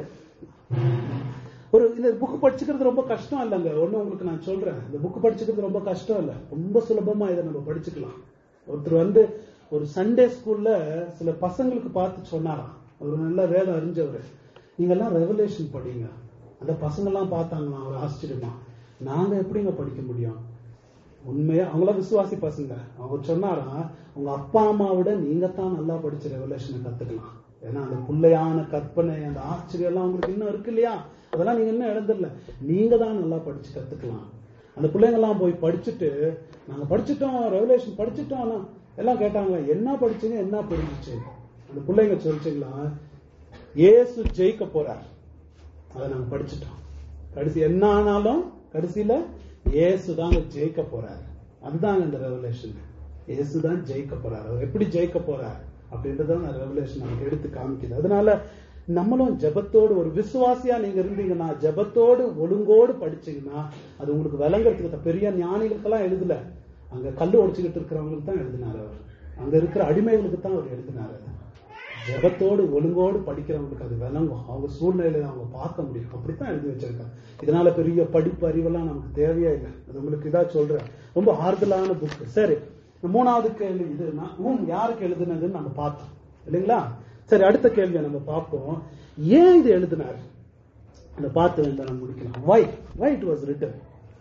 ஒரு இந்த புக்கு படிச்சுக்கிறது ரொம்ப கஷ்டம் இல்லைங்க. ஒண்ணு உங்களுக்கு நான் சொல்றேன், இந்த புக்கு படிச்சுக்கிறது ரொம்ப கஷ்டம் இல்லை, ரொம்ப சுலபமா இதை நம்ம படிச்சுக்கலாம். ஒருத்தர் வந்து ஒரு சண்டே ஸ்கூல்ல சில பசங்களுக்கு பார்த்து சொன்னாராம், ஒரு நல்ல வேதம் அறிஞ்சவர், நீங்க எல்லாம் ரெவலேஷன் படிங்க. அந்த பசங்க எல்லாம் பார்த்தாங்களாம் ஒரு ஆச்சரியமா, நாங்க எப்படிங்க படிக்க முடியும், உண்மையா அவங்களாம் விசுவாசி பசங்க. அவர் சொன்னாராம், உங்க அப்பா அம்மாவோட நீங்க தான் நல்லா படிச்ச ரெவலேஷனை கத்துக்கலாம். ஏன்னா அந்த புள்ளையான கற்பனை அந்த ஆச்சரியம் எல்லாம் உங்களுக்கு இன்னும் இருக்கு இல்லையா, அதெல்லாம் நீங்க இன்னும் இழந்துடல, நீங்க தான் நல்லா படிச்சு கத்துக்கலாம். அந்த பிள்ளைங்க எல்லாம் போய் படிச்சுட்டு, நாங்க படிச்சுட்டோம் ரெவலேஷன் படிச்சுட்டோம் எல்லாம் கேட்டாங்க, என்ன படிச்சீங்க என்ன புரிஞ்சிச்சு. அந்த பிள்ளைங்க சொல்லிச்சுங்களா, இயேசு ஜெயிக்க போறார், அதை நாங்க படிச்சுட்டோம், கடைசி என்ன ஆனாலும் கடைசியில இயேசுதான் ஜெயிக்க போறாரு. அதுதான் இந்த ரெவலேஷன், இயேசுதான் ஜெயிக்க போறாரு. அவர் எப்படி ஜெயிக்க போறார் அப்படின்றத ரெவலேஷன் நமக்கு எடுத்து காமிக்குது. அதனால நம்மளும் ஜெபத்தோடு, ஒரு விசுவாசியா நீங்க இருந்தீங்கன்னா ஜெபத்தோடு ஒழுங்கோடு படிச்சீங்கன்னா அது உங்களுக்கு விளங்குறதுக்கு. பெரிய ஞானிகளுக்கெல்லாம் எழுதல, அங்க கல்லு ஒடிச்சுக்கிட்டு இருக்கிறவங்களுக்கு தான் எழுதினார் அவர், அங்க இருக்கிற அடிமைகளுக்கு தான் அவர் எழுதினார். ஜெபத்தோடு ஒழுங்கோடு படிக்கிறவங்களுக்கு அது விளங்கும், அவங்க சூழ்நிலையில அவங்க பார்க்க முடியும். அப்படித்தான் எழுதி வச்சிருக்காங்க. இதனால பெரிய படிப்பு அறிவெல்லாம் நமக்கு தேவையே இல்லை. அது உங்களுக்கு இதா சொல்றேன், ரொம்ப ஆறுதலான புக். சரி, மூணாவது கேள்வி இதுனா யாருக்கு எழுதுனதுன்னு நம்ம பார்த்தோம் இல்லைங்களா. சரி, அடுத்த கேள்வியை நம்ம பார்ப்போம், ஏன் இது எழுதினார் அந்த பார்த்து வந்து நம்ம முடிக்கலாம். why why it was written.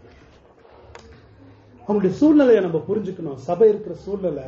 அவங்களுடைய சூழ்நிலையை நம்ம புரிஞ்சுக்கணும். சபை இருக்கிற சூழ்நிலை,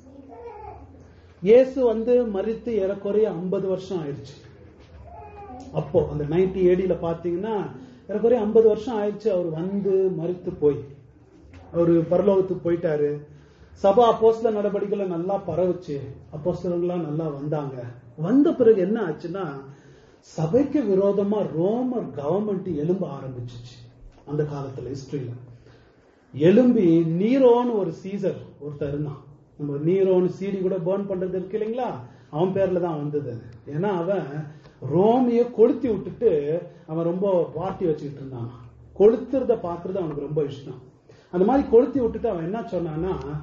இயேசு வந்து மரித்து ஏறக்குறைய ஐம்பது வருஷம் ஆயிடுச்சு. அப்போ அந்த நைன்டி ஏடியில பாத்தீங்கன்னா ஏறக்குறைய ஐம்பது வருஷம் ஆயிடுச்சு அவர் வந்து மரித்து போய். அவரு பரலோகத்துக்கு போயிட்டாரு. சபை அப்போஸ்தல நடவடிக்கைகளை நல்லா பரவுச்சு, அப்போஸ்தலர்கள்லாம் நல்லா வந்தாங்க. வந்த பிறகு என்ன ஆச்சுன்னா, சபைக்கு விரோதமா ரோமர் கவர்மெண்ட் எழும்ப ஆரம்பிச்சிச்சு. அந்த காலத்துல ஹிஸ்டரியில எழும்பி நீரோன்னு ஒரு சீசர் ஒருத்தர் இருந்தான். நம்ம நீரோன்னு சீடி கூட பர்ன் பண்றது இருக்கு இல்லைங்களா, அவன் பேர்ல தான் வந்தது. ஏன்னா அவன் ரோமிய கொளுத்தி விட்டுட்டு அவன் ரொம்ப பார்ட்டி வச்சுக்கிட்டு இருந்தான். கொளுத்துறத பாக்குறது அவனுக்கு ரொம்ப இஷ்டம். அந்த மாதிரி கொளுத்தி விட்டுட்டு அவன் என்ன சொன்னான்னா,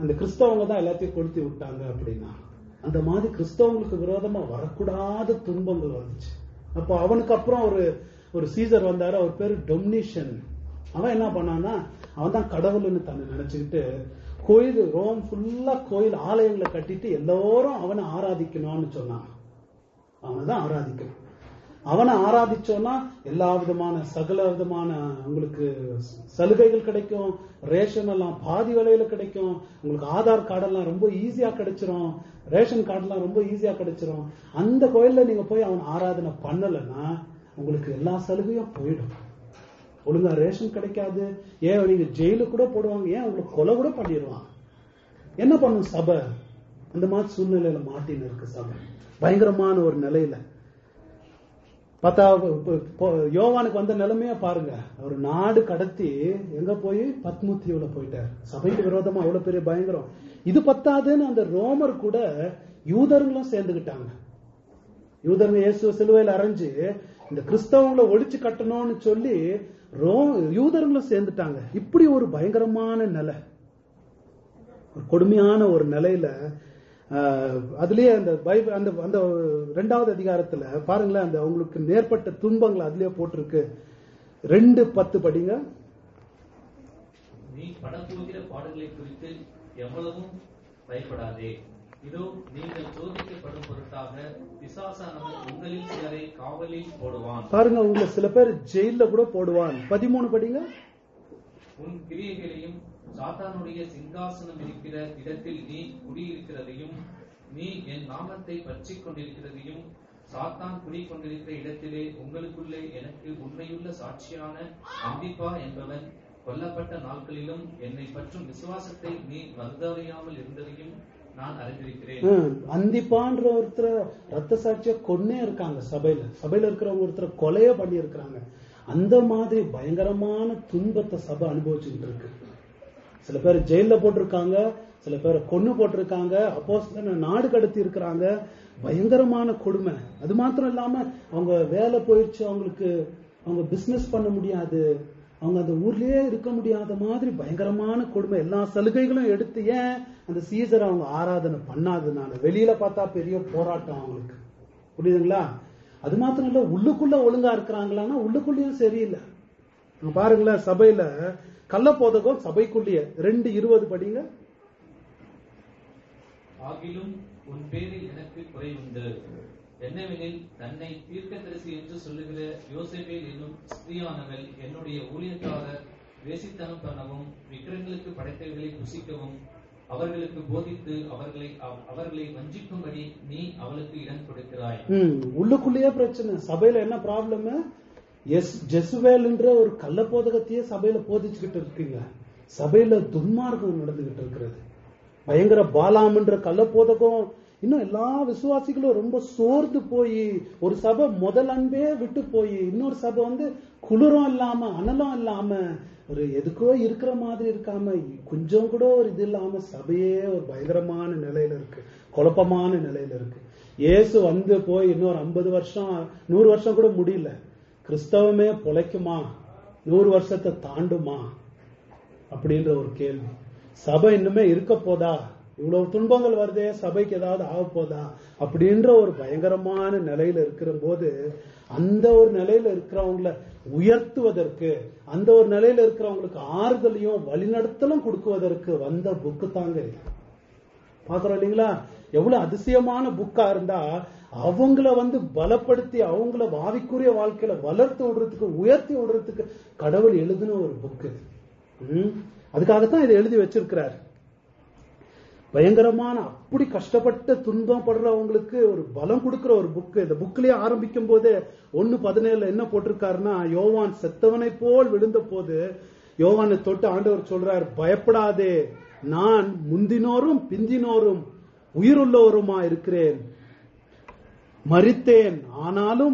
அந்த கிறிஸ்தவங்க தான் எல்லாத்தையும் கொளுத்தி விட்டாங்க அப்படின்னா, அந்த மாதிரி கிறிஸ்தவங்களுக்கு விரோதமா வரக்கூடாத துன்பங்கள் வந்துச்சு. அப்போ அவனுக்கு அப்புறம் ஒரு ஒரு சீசர் வந்தாரு, அவர் பேரு டொமினிஷன். அவன் என்ன பண்ணான்னா, அவன் தான் கடவுள்னு தன்னை நினைச்சுக்கிட்டு கோயில் ரோம் ஃபுல்லா கோயில் ஆலயங்களை கட்டிட்டு எல்லோரும் அவனை ஆராதிக்கணும்னு சொன்னான். அவனை தான் ஆராதிக்கணும். அவனை ஆராதிச்சோன்னா எல்லா விதமான சகல விதமான உங்களுக்கு சலுகைகள் கிடைக்கும், ரேஷன் எல்லாம் பாதி விலையில கிடைக்கும், உங்களுக்கு ஆதார் கார்டெல்லாம் ரொம்ப ஈஸியா கிடைச்சிரும், ரேஷன் கார்டெல்லாம் ரொம்ப ஈஸியா கிடைச்சிரும். அந்த கோயில்ல நீங்க போய் அவன் ஆராதனை பண்ணலன்னா உங்களுக்கு எல்லா சலுகையும் போயிடும். ஒழுங்கா ரேஷன் கிடைக்காது, ஏன் நீங்க ஜெயிலு கூட போடுவாங்க, ஏன் உங்களுக்கு கொலை கூட பண்ணிடுவாங்க. என்ன பண்ணும் சபை? அந்த மாதிரி சூழ்நிலையில மாட்டின்னு இருக்கு சபை, பயங்கரமான ஒரு நிலையில. பார்த்தா யோவானுக்கு வந்த நிலைமையா பாருங்க, ஒரு நாடு கடத்தி எங்க போய் பத்மூத்தியோட போயிட்டார். சபைக்கு விரோதமா அவ்வளவு பெரிய பயங்கரம். இது பத்தாதுன்னு அந்த ரோமர் கூட யூதர்களும் சேர்ந்துகிட்டாங்க. யூதருங்க இயேசு சிலுவையில் அரைஞ்சு இந்த கிறிஸ்தவங்களை ஒழிச்சு கட்டணும்னு சொல்லி ரோ யூதர்களும் சேர்ந்துட்டாங்க. இப்படி ஒரு பயங்கரமான நிலை, ஒரு கொடுமையான ஒரு நிலையில அதுலயே அந்த பைபிள் அந்த அந்த ரெண்டாவது அதிகாரத்துல பாருங்களேன், அந்த அவங்களுக்கு நேர்பட்ட துன்பங்கள் அதுலயே போட்டிருக்கு. ரெண்டு பத்து படிங்க. நீ படப்போகிற பாடுகளை குறித்து எவ்வளவும் பயப்படாதே, இதோ நீங்கள் சோதிக்கப்படும் பொருட்டாக பிசாசானவன் உங்களில் சிலரை காவலில் போடுவான். பாருங்க, உங்களை சில பேர் ஜெயில கூட போடுவான். பதிமூணு படிங்க. உன் கிரியைகளையும் சாத்தானுடைய சிங்காசனம் இருக்கிற இடத்தில் நீ குடியிருக்கிறதையும், நீ என் நாமத்தை பற்றிக் கொண்டிருக்கிறதையும், சாத்தான் குடிக்கொண்டிருக்கிற இடத்திலே உங்களுக்குள்ளே எனக்கு உண்மையுள்ள சாட்சியான அந்திப்பா என்பவன் கொல்லப்பட்ட நாட்களிலும் என்னை பற்றும் விசுவாசத்தை நீ மறுதறியாமல் இருந்ததையும் நான் அறிந்திருக்கிறேன். அந்திப்பான்ற ஒருத்தர் ரத்த சாட்சியா கொன்னே இருக்காங்க சபையில. சபையில இருக்கிறவங்க ஒருத்தர் கொலைய பண்ணி இருக்கிறாங்க. அந்த மாதிரி பயங்கரமான துன்பத்தை சபை அனுபவிச்சுட்டு இருக்கு. சில பேர் ஜெயில போட்டிருக்காங்க, சில பேரை கொன்னு போட்டிருக்காங்க, அப்போஸ்தலனை நாடு கடத்தி இருக்கிறாங்க. பயங்கரமான கொடுமை. அது மாத்திரம் இல்லாம அவங்க வேலை போயிடுச்சு, அவங்களுக்கு அவங்க பிசினஸ் பண்ண முடியாது, அவங்க அந்த ஊர்லயே இருக்க முடியாத மாதிரி பயங்கரமான கொடுமை. எல்லா சலுகைகளும் எடுத்து, ஏன் அந்த சீசரை அவங்க ஆராதனை பண்ணாதனால. வெளியில பார்த்தா பெரிய போராட்டம் அவங்களுக்கு, புரியுதுங்களா? அது மாத்திரம் இல்ல, உள்ளுக்குள்ள ஒழுங்கா இருக்கிறாங்களான்னா உள்ளுக்குள்ளயும் சரியில்லை. பாருங்களேன், சபையில கள்ள போதகம் சபைக்குள்ளேயே. ரெண்டு இருபது படிங்க. ஆகிலும் உன் பேரில் எனக்கு குறை உண்டு, என்னவெனில் தன்னை தீர்க்கதரிசி என்று சொல்லுகிற யோசேபேல் என்னும் ஸ்திரீயானவள் என்னுடைய ஊழியக்காரர் வேசித்தனம் பண்ணவும் விக்கிரங்களுக்கு படைத்தவைகளை புசிக்கவும் அவர்களுக்கு போதித்து அவர்களை அவர்களை வஞ்சிக்கும்படி நீ அவளுக்கு இடம் கொடுக்கிறாய். உள்ளுக்குள்ளேயே பிரச்சனை. சபையில என்ன ப்ராப்ளம்? எஸ் ஜெசுவேல் என்ற ஒரு கள்ள போதகத்தையே சபையில போதிச்சுக்கிட்டு இருக்கீங்க. சபையில துன்மார்க்கம் நடந்துகிட்டு இருக்கிறது. பயங்கர பாலாம் என்ற கள்ள போதகம். இன்னும் எல்லா விசுவாசிகளும் ரொம்ப சோர்ந்து போய், ஒரு சபை முதல் அன்பே விட்டு போய், இன்னொரு சபை வந்து குளிரும் இல்லாம அனலும் இல்லாம ஒரு எதுக்கோ இருக்கிற மாதிரி இருக்காம, கொஞ்சம் கூட ஒரு இது இல்லாம சபையே ஒரு பயங்கரமான நிலையில இருக்கு, குழப்பமான நிலையில இருக்கு. இயேசு வந்து போய் இன்னொரு ஐம்பது வருஷம் நூறு வருஷம் கூட முடியல. கிறிஸ்தவமே பொழைக்குமா? நூறு வருஷத்தை தாண்டுமா? அப்படின்ற ஒரு கேள்வி. சபை இன்னுமே இருக்க போதா? இவ்வளவு துன்பங்கள் வருதே, சபைக்கு ஏதாவது ஆக போதா? அப்படின்ற ஒரு பயங்கரமான நிலையில இருக்கிற போது, அந்த ஒரு நிலையில இருக்கிறவங்களை உயர்த்துவதற்கு, அந்த ஒரு நிலையில இருக்கிறவங்களுக்கு ஆறுதலையும் வழிநடத்தலும் கொடுக்குவதற்கு வந்த புக்கு தாங்க பாக்குறோம் இல்லைங்களா? எவ்வளவு அதிசயமான புக்கா இருந்தா அவங்கள வந்து பலப்படுத்தி அவங்கள ஆவிக்குரிய வாழ்க்கையில வளர்த்து விடுறதுக்கு, உயர்த்தி விடுறதுக்கு கடவுள் எழுதின ஒரு புக்கு. உம் அதுக்காகத்தான் இதை எழுதி வச்சிருக்கிறார். பயங்கரமான அப்படி கஷ்டப்பட்டு துன்பப்படுறவங்களுக்கு ஒரு பலம் கொடுக்கிற ஒரு புக்கு. இந்த புக்லயே ஆரம்பிக்கும் போது ஒன்னு பதினேழுல என்ன போட்டிருக்காருன்னா, யோவான் செத்தவனை போல் விழுந்த போது யோவானை தொட்டு ஆண்டவர் சொல்றார், பயப்படாதே, நான் முந்தினோரும் பிந்தினோரும் உயிருள்ளவருமா இருக்கிறேன், மரித்தேன் ஆனாலும்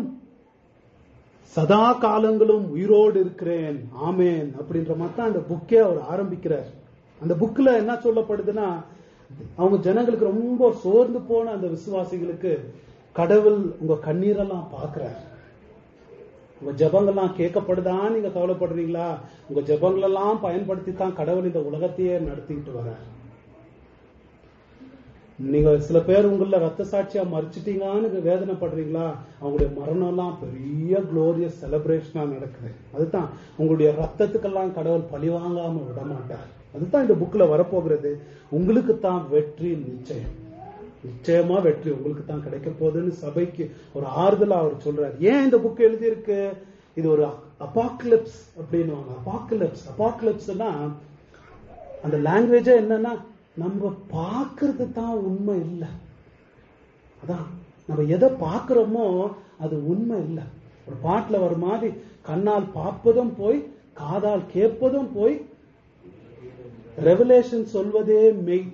சதா காலங்களும் உயிரோடு இருக்கிறேன், ஆமேன் அப்படின்ற மாதிரி அந்த புக்கே அவர் ஆரம்பிக்கிறார். அந்த புக்ல என்ன சொல்லப்படுதுன்னா, அவங்க ஜனங்களுக்கு ரொம்ப சோர்ந்து போன அந்த விசுவாசிகளுக்கு கடவுள் உங்க கண்ணீரெல்லாம் பாக்குறார். உங்க ஜபங்கள்லாம் கேட்கப்படுதான்னு நீங்க கவலைப்படுறீங்களா? உங்க ஜபங்களெல்லாம் பயன்படுத்தி தான் கடவுள் இந்த உலகத்தையே நடத்திட்டு வர்றார். நீங்க சில பேர் உங்கள ரத்த சாட்சியா மறிச்சிட்டீங்கன்னு வேதனைப்படுறீங்களா? அவங்களுடைய மரணம் எல்லாம் பெரிய குளோரியஸ் செலிப்ரேஷனா நடக்குது. அதுதான் உங்களுடைய ரத்தத்துக்கெல்லாம் கடவுள் பழி வாங்காம விட மாட்டார். அதுதான் இந்த புக்ல வரப்போகிறது. உங்களுக்கு தான் வெற்றி நிச்சயம், நிச்சயமா வெற்றி உங்களுக்கு தான் கிடைக்க போகுதுன்னு சபைக்கு ஒரு ஆறுதலா அவர் சொல்றாரு. ஏன் இந்த புக் எழுதியிருக்கு? இது ஒரு அபாக்லிப்ஸ் அப்படின்னு. அபாக்லிப்ஸ் அபாக்லிப்ஸ்னா அந்த லாங்குவேஜே என்னன்னா, நம்ம பார்க்கறது தான் உண்மை இல்லை. அதான் நம்ம எதை பார்க்கிறோமோ அது உண்மை இல்லை. ஒரு பாட்டுல வர மாதிரி கண்ணால் பார்ப்பதும் போய் காதால் கேட்பதும் போய் ரெவலேஷன் சொல்வதே மெய்.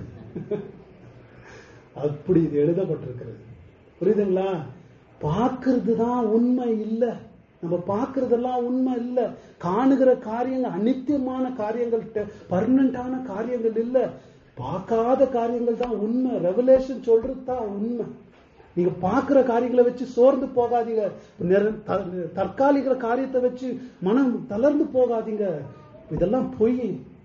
அப்படி இது எழுதப்பட்டிருக்கிறது. புரியுதுங்களா? பார்க்கிறது தான் உண்மை இல்லை. நம்ம பார்க்கறதெல்லாம் உண்மை இல்லை. காணுகிற காரியங்கள் அநித்தியமான காரியங்கள், பர்மனண்டான காரியங்கள் இல்லை. பார்க்காத காரியங்கள் தான் உண்மை. ரெவலேஷன் சொல்றது தான் உண்மை. நீங்க பார்க்கிற காரியங்களை வச்சு சோர்ந்து போகாதீங்க. தற்காலிக காரியத்தை வச்சு மனம் தளர்ந்து போகாதீங்க. இதெல்லாம் பொய்.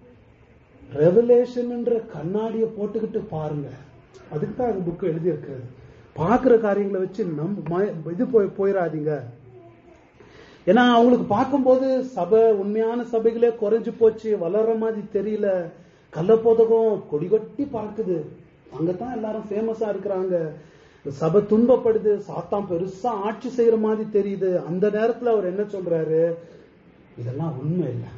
ரெவலேஷன் என்ற கண்ணாடியை போட்டுக்கிட்டு பாருங்க. அதுக்கு தான் அந்த புக் எழுதி இருக்கிறது. பார்க்கிற காரியங்களை வச்சு நம் இது போய் போயிடாதீங்க. ஏன்னா அவங்களுக்கு பார்க்கும்போது சபை, உண்மையான சபைகளே குறைஞ்சு போச்சு, வளர்ற மாதிரி தெரியல. கள்ளப்போதகம் கொடிகட்டி பார்க்குது. அங்கதான் எல்லாரும் ஃபேமஸா இருக்கிறாங்க. சபை துன்பப்படுது, சாத்தான் பெருசா ஆட்சி செய்யற மாதிரி தெரியுது. அந்த நேரத்துல அவர் என்ன சொல்றாரு? இதெல்லாம் உண்மை இல்லை.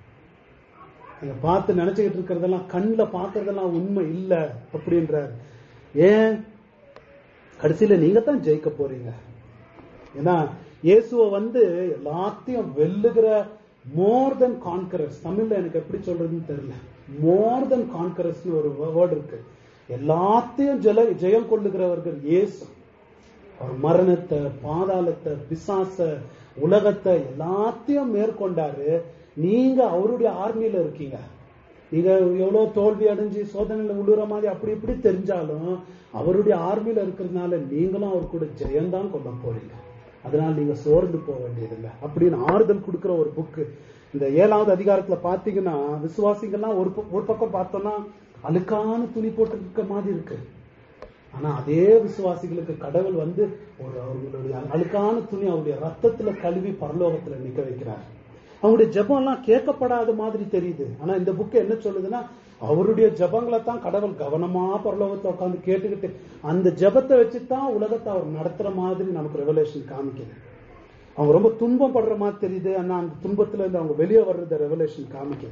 நீங்க பார்த்து நினைச்சுக்கிட்டு இருக்கிறதெல்லாம், கண்ணுல பாக்குறதெல்லாம் உண்மை இல்லை அப்படின்றாரு. ஏன்? கடைசியில நீங்க தான் ஜெயிக்க போறீங்க. ஏன்னா இயேசுவ வந்து எல்லாத்தையும் வெல்லுகிற மோர் தென் கான்கரஸ், தமிழ்ல எனக்கு எப்படி சொல்றதுன்னு தெரியல. மோர் தென் கான்கரஸ் ஒரு வேர்டு இருக்கு. எல்லாத்தையும் ஜெல ஜெயம் கொள்ளுகிறவர்கள் இயேசு. அவர் மரணத்தை, பாதாளத்தை, பிசாச, உலகத்தை எல்லாத்தையும் மேற்கொண்டாரு. நீங்க அவருடைய ஆர்மியில இருக்கீங்க. நீங்க எவ்வளவு தோல்வி அடைஞ்சு சோதனையில உள்ளுற மாதிரி அப்படி இப்படி தெரிஞ்சாலும் அவருடைய ஆர்மியில இருக்கிறதுனால நீங்களும் அவர் கூட ஜெயம்தான் கொள்ள போறீங்க. அதனால நீங்க சோர்ந்து போக வேண்டியதில்லை அப்படின்னு ஆறுதல் கொடுக்கிற ஒரு புக்கு. இந்த ஏழாவது அதிகாரத்துல பாத்தீங்கன்னா விசுவாசிகள்லாம் ஒரு ஒரு பக்கம் பார்த்தோம்னா அழுக்கான துணி போட்டு இருக்க மாதிரி இருக்கு. ஆனா அதே விசுவாசிகளுக்கு கடவுள் வந்து ஒரு அவர்களுடைய அழுக்கான துணி அவருடைய ரத்தத்துல கழுவி பரலோகத்துல நிக்க வைக்கிறார். அவங்களுடைய ஜெபம் எல்லாம் கேட்கப்படாத மாதிரி தெரியுது. ஆனா இந்த புக்கு என்ன சொல்லுதுன்னா, அவருடைய ஜெபங்களை தான் கடவுள் கவனமா பரலோகத்தை உட்காந்து கேட்டுக்கிட்டு அந்த ஜெபத்தை வச்சுதான் உலகத்தை அவர் நடத்துற மாதிரி நமக்கு ரெவலேஷன் காமிக்குது. அவங்க ரொம்ப துன்பம் படுற மாதிரி தெரியுது. ஆனா அந்த துன்பத்துல இருந்து அவங்க வெளியே வர்றத ரெவலேஷன் காமிக்குது.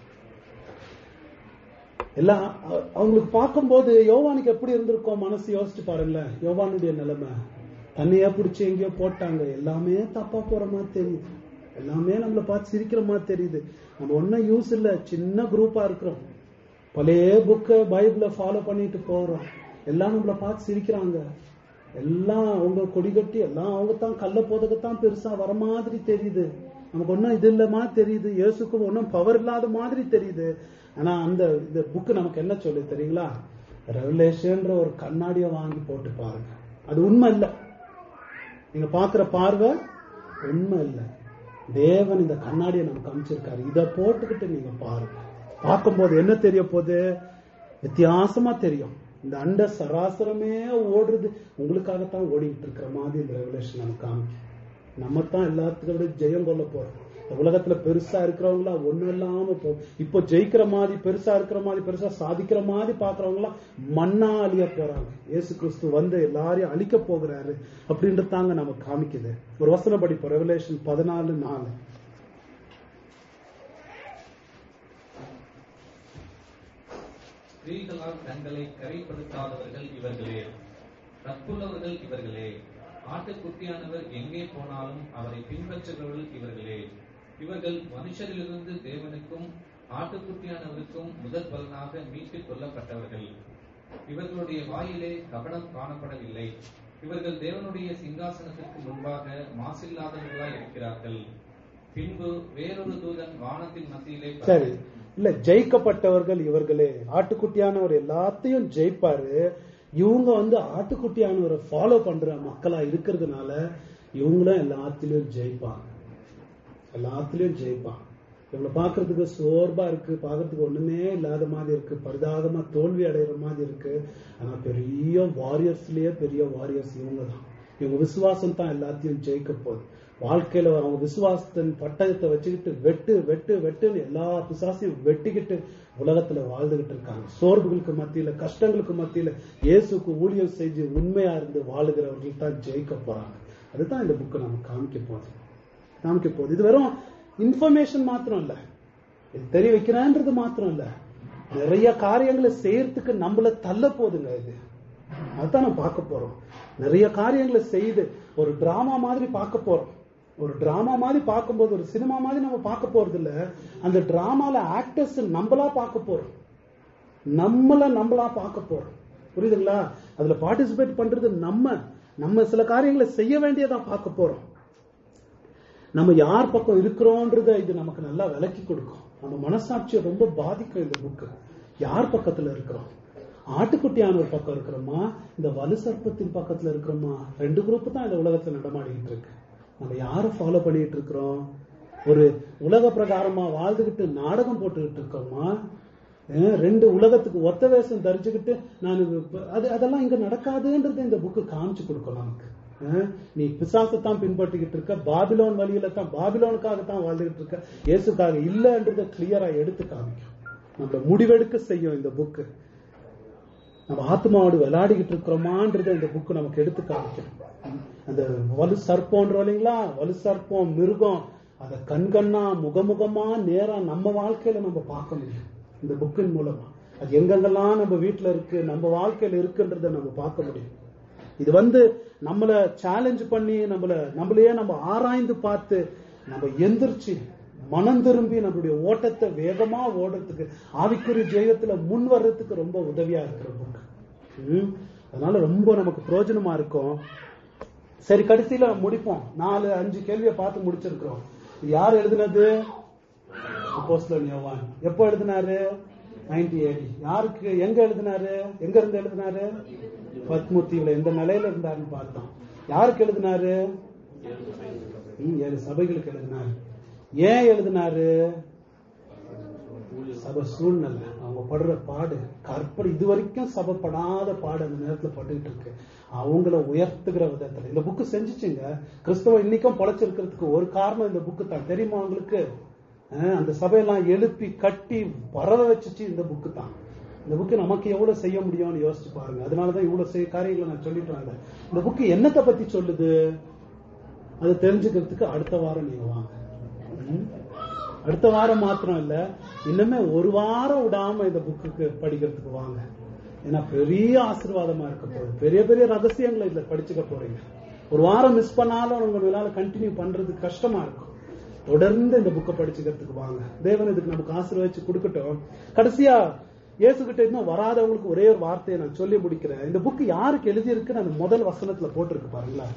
எல்லாம் அவங்களுக்கு பார்க்கும்போது யோவானுக்கு எப்படி இருந்திருக்கும் மனசு யோசிச்சு பாருங்களேன். யோவானுடைய நிலைமை, தண்ணியா பிடிச்சி எங்கேயோ போட்டாங்க, எல்லாமே தப்பா போற மாதிரி தெரியுது. எல்லாமே நம்மளை பார்த்து சிரிக்கிற மாதிரி தெரியுது. நம்ம ஒன்னும் யூஸ் இல்லை, சின்ன குரூப்பா இருக்கிறோம், பழைய புக்கை பைபிளை ஃபாலோ பண்ணிட்டு போறோம். எல்லாம் நம்மளை பார்த்து சிரிக்கிறாங்க. எல்லாம் அவங்க கொடி கட்டி எல்லாம் அவங்க தான் கள்ள போதகத்தான் பெருசா வர மாதிரி தெரியுது. நமக்கு ஒன்னும் இது இல்ல மாதிரி தெரியுது. இயேசுக்கு ஒன்னும் பவர் இல்லாத மாதிரி தெரியுது. ஆனா அந்த இந்த புக்கு நமக்கு என்ன சொல்லு தெரியுங்களா? ரெவலேஷன்ற ஒரு கண்ணாடியை வாங்கி போட்டு பாருங்க. அது உண்மை இல்லை. நீங்க பாக்குற பார்வை உண்மை இல்லை. தேவன் இந்த கண்ணாடியை நமக்கு அமைச்சிருக்காரு. இதை போட்டுக்கிட்டு நீங்க பாருங்க. பார்க்கும்போது என்ன தெரிய போகுது? வித்தியாசமா தெரியும். இந்த அண்ட சராசரமே ஓடுறது உங்களுக்காகத்தான் ஓடிட்டு இருக்கிற மாதிரி இந்த ரெவலேஷன் நமக்கு காமிக்கும். நம்ம தான் எல்லாத்துக்கும் விட ஜெயம் கொள்ள போறோம். இந்த உலகத்துல பெருசா இருக்கிறவங்களா ஒண்ணும் இல்லாம போ இப்போ ஜெயிக்கிற மாதிரி, பெருசா இருக்கிற மாதிரி, பெருசா சாதிக்கிற மாதிரி பாக்குறவங்க எல்லாம் மண்ணா அழிய போறாங்க. இயேசு கிறிஸ்து வந்து எல்லாரையும் அழிக்க போகிறாரு அப்படின்றதாங்க நமக்கு காமிக்குது. ஒரு வசனம் படிப்போம், ரெவலேஷன் பதினாலு நாலு. ஸ்திரீகளால் தங்களை கரைப்படுத்தாதவர்கள் இவர்களே, தப்புள்ளவர்கள் இவர்களே, ஆட்டுக்குட்டியானவர் எங்கே போனாலும் அவரை பின்பற்றுபவர்கள் இவர்களே. இவர்கள் மனுஷரிலிருந்து தேவனுக்கும் ஆட்டுக்குட்டியானவருக்கும் முதற் பலனாக மீட்டுக் கொள்ளப்பட்டவர்கள். இவர்களுடைய வாயிலே கபடம் காணப்படவில்லை. இவர்கள் தேவனுடைய சிங்காசனத்திற்கு முன்பாக மாசில்லாதவர்களாய் இருக்கிறார்கள். பின்பு வேறொரு தூதன் வானத்தின் மத்தியிலே சரி இல்ல ஜெயிக்கப்பட்டவர்கள் இவர்களே. ஆட்டுக்குட்டியானவர் எல்லாத்தையும் ஜெயிப்பாரு. இவங்க வந்து ஆட்டுக்குட்டியானவரை ஃபாலோ பண்ற மக்களா இருக்கிறதுனால இவங்களும் எல்லாத்திலையும் ஜெயிப்பாங்க. எல்லாத்திலையும் ஜெயிப்பாங்க. இவங்களை பாக்குறதுக்கு சோர்பா இருக்கு, பாக்குறதுக்கு ஒண்ணுமே இல்லாத மாதிரி இருக்கு, பரிதாபமா தோல்வி அடைகிற மாதிரி இருக்கு. ஆனா பெரிய வாரியர்ஸ்லயே பெரிய வாரியர்ஸ் இவங்க தான். இவங்க விசுவாசம் தான் எல்லாத்தையும் ஜெயிக்க போகுது. வாழ்க்கையில அவங்க விசுவாசத்தின் பட்டயத்தை வச்சுக்கிட்டு வெட்டு வெட்டு வெட்டுன்னு எல்லா பிசாசையும் வெட்டிக்கிட்டு உலகத்துல வாழ்ந்துகிட்டு இருக்காங்க. சோர்வுகளுக்கு மத்தியில, கஷ்டங்களுக்கு மத்தியில இயேசுக்கு ஊழியம் செஞ்சு உண்மையா இருந்து வாழுகிறவர்கள் தான் ஜெயிக்க போறாங்க. அதுதான் இந்த புக்கு நம்ம காமிக்க போகுது காமிக்க போகுது இது வெறும் இன்ஃபர்மேஷன் மாத்திரம் இல்ல, இது தெரிய வைக்கிறேன்றது மாத்திரம் இல்ல, நிறைய காரியங்களை செய்யறதுக்கு நம்மள தள்ள போதுங்க. இது அதுதான் நம்ம பார்க்க போறோம். நிறைய காரியங்களை செய்து ஒரு டிராமா மாதிரி பார்க்க போறோம். ஒரு டிராமா மாதிரி பார்க்கும்போது, ஒரு சினிமா மாதிரி நம்ம பார்க்க போறது இல்ல, அந்த டிராமால ஆக்டர்ஸ் நம்மளா பார்க்க போறோம், நம்மள நம்மளா பார்க்க போறோம். புரியுதுங்களா? அதுல பார்ட்டிசிபேட் பண்றது நம்ம நம்ம சில காரியங்களை செய்ய வேண்டியதா பார்க்க போறோம். நம்ம யார் பக்கம் இருக்கிறோம்ன்றத இது நமக்கு நல்லா விளக்கி கொடுக்கும். நம்ம மனசாட்சியை ரொம்ப பாதிக்கும் இந்த புக்கு. யார் பக்கத்துல இருக்கிறோம்? ஆட்டுக்குட்டியான ஒரு பக்கம் இருக்கிறோமா, இந்த வலு சர்ப்பத்தின் பக்கத்துல இருக்கிறோமா? ரெண்டு குரூப் தான் இந்த உலகத்துல நடமாடிக்கிட்டு இருக்கு. நம்ம யாரை ஃபாலோ பண்ணிட்டு இருக்கிறோம்? ஒரு உலக பிரகாரமா வாழ்ந்துகிட்டு நாடகம் போட்டுக்கிட்டு இருக்கோமா? ரெண்டு உலகத்துக்கு ஒத்த வேஷம் தரிச்சுக்கிட்டு நான் அது அதெல்லாம் இங்க நடக்காதுன்றது இந்த புக்கு காமிச்சு கொடுக்கும் நமக்கு. நீ பிசாசத்தான் பின்பற்றிக்கிட்டு இருக்க, பாபிலோன் வழியில தான், பாபிலோனுக்காகத்தான் வாழ்ந்துகிட்டு இருக்க, இயேசுக்காக இல்லைன்றத கிளியரா எடுத்து காமிக்கும். நம்மள முடிவெடுக்க செய்யும் இந்த புக்கு. நம்ம ஆத்மாவோடு விளையாடிக்கிட்டு இருக்கிறோமான்றத இந்த புக்கு நமக்கு எடுத்து காமிக்கும். அந்த வலு சர்ப்பம்ன்றோம் இல்லைங்களா, வலு சர்ப்பம் மிருகம், அதை கண்கண்ணா முகமுகமா நேரா நம்ம வாழ்க்கையில நம்ம பார்க்க முடியும் இந்த புக்கின் மூலமா. அது எங்கெங்கெல்லாம் நம்ம வீட்டுல இருக்கு, நம்ம வாழ்க்கையில இருக்குன்றத நம்ம பார்க்க முடியும். இது வந்து நம்மள சேலஞ்ச் பண்ணி நம்மள நம்மளையே நம்ம ஆராய்ந்து பார்த்து நம்ம எந்திரிச்சு மனம் திரும்பி நம்மளுடைய ஓட்டத்தை வேகமா ஓடுறதுக்கு, ஆவிக்குரிய ஜெயத்துல முன் வர்றதுக்கு ரொம்ப உதவியா இருக்கிற புக். அதனால ரொம்ப நமக்கு பிரயோஜனமா இருக்கும். சரி, கடைசியில முடிப்போம். நாலு அஞ்சு கேள்வியை பார்த்து முடிச்சிருக்கிறோம். யார் எழுதுனது? அப்போஸ்தலன் யோவான். எப்போ எழுதினாரு? Nineteen eighty. யாருக்கு, எங்க எழுதினாரு? எங்க இருந்து எழுதினாரு? பத்மூர்த்தியில எந்த நிலையில இருந்தாருன்னு பார்த்தோம். யாருக்கு எழுதினாரு? ஏழு சபைகளுக்கு எழுதினாரு. ஏன் எழுதினாரு? சபை சூழ்நிலை, அவங்க படுற பாடு, கற்பனை, இது வரைக்கும் சபை படாத பாடு அந்த நேரத்துல பட்டுக்கிட்டு இருக்கு. அவங்கள உயர்த்துகிற விதத்துல இந்த புக்கு செஞ்சுச்சுங்க. கிறிஸ்தவ இன்னைக்கும் படைச்சிருக்கிறதுக்கு ஒரு காரணம் இந்த புக்கு தான். தெரியுமா உங்களுக்கு? அந்த சபையெல்லாம் எழுப்பி கட்டி பரவ வச்சுச்சு இந்த புக்கு தான். இந்த புக்கு நமக்கு எவ்வளவு செய்ய முடியும்னு யோசிச்சு பாருங்க. அதனாலதான் இவ்வளவு செய்ய காரியங்களை நான் சொல்லிட்டு வந்தேன். இந்த புக்கு என்னத்தை பத்தி சொல்லுது அது தெரிஞ்சுக்கிறதுக்கு அடுத்த வாரம் நீங்க வாங்க. அடுத்த வாரம் மாத்திரம் இல்ல, இன்னுமே ஒரு வாரம் விடாம இந்த புக்கு படிக்கிறதுக்கு வாங்க. ஏன்னா பெரிய ஆசீர்வாதமா இருக்க போகுது. பெரிய பெரிய ரகசியங்களை இதுல படிச்சுக்க போறீங்க. ஒரு வாரம் மிஸ் பண்ணாலும் உங்களால கண்டினியூ பண்றதுக்கு கஷ்டமா இருக்கும். தொடர்ந்து இந்த புக்கை படிச்சுக்கிறதுக்கு வாங்க. தேவன் இதுக்கு நமக்கு ஆசீர்வதிச்சு கொடுக்கட்டும். கடைசியா இயேசு கிட்ட இன்னும் வராதவங்களுக்கு ஒரே ஒரு வார்த்தையை நான் சொல்லி முடிக்கிறேன். இந்த புக்கு யாருக்கு எழுதி இருக்குன்னு அந்த முதல் வசனத்துல போட்டிருக்கு பாருங்களா.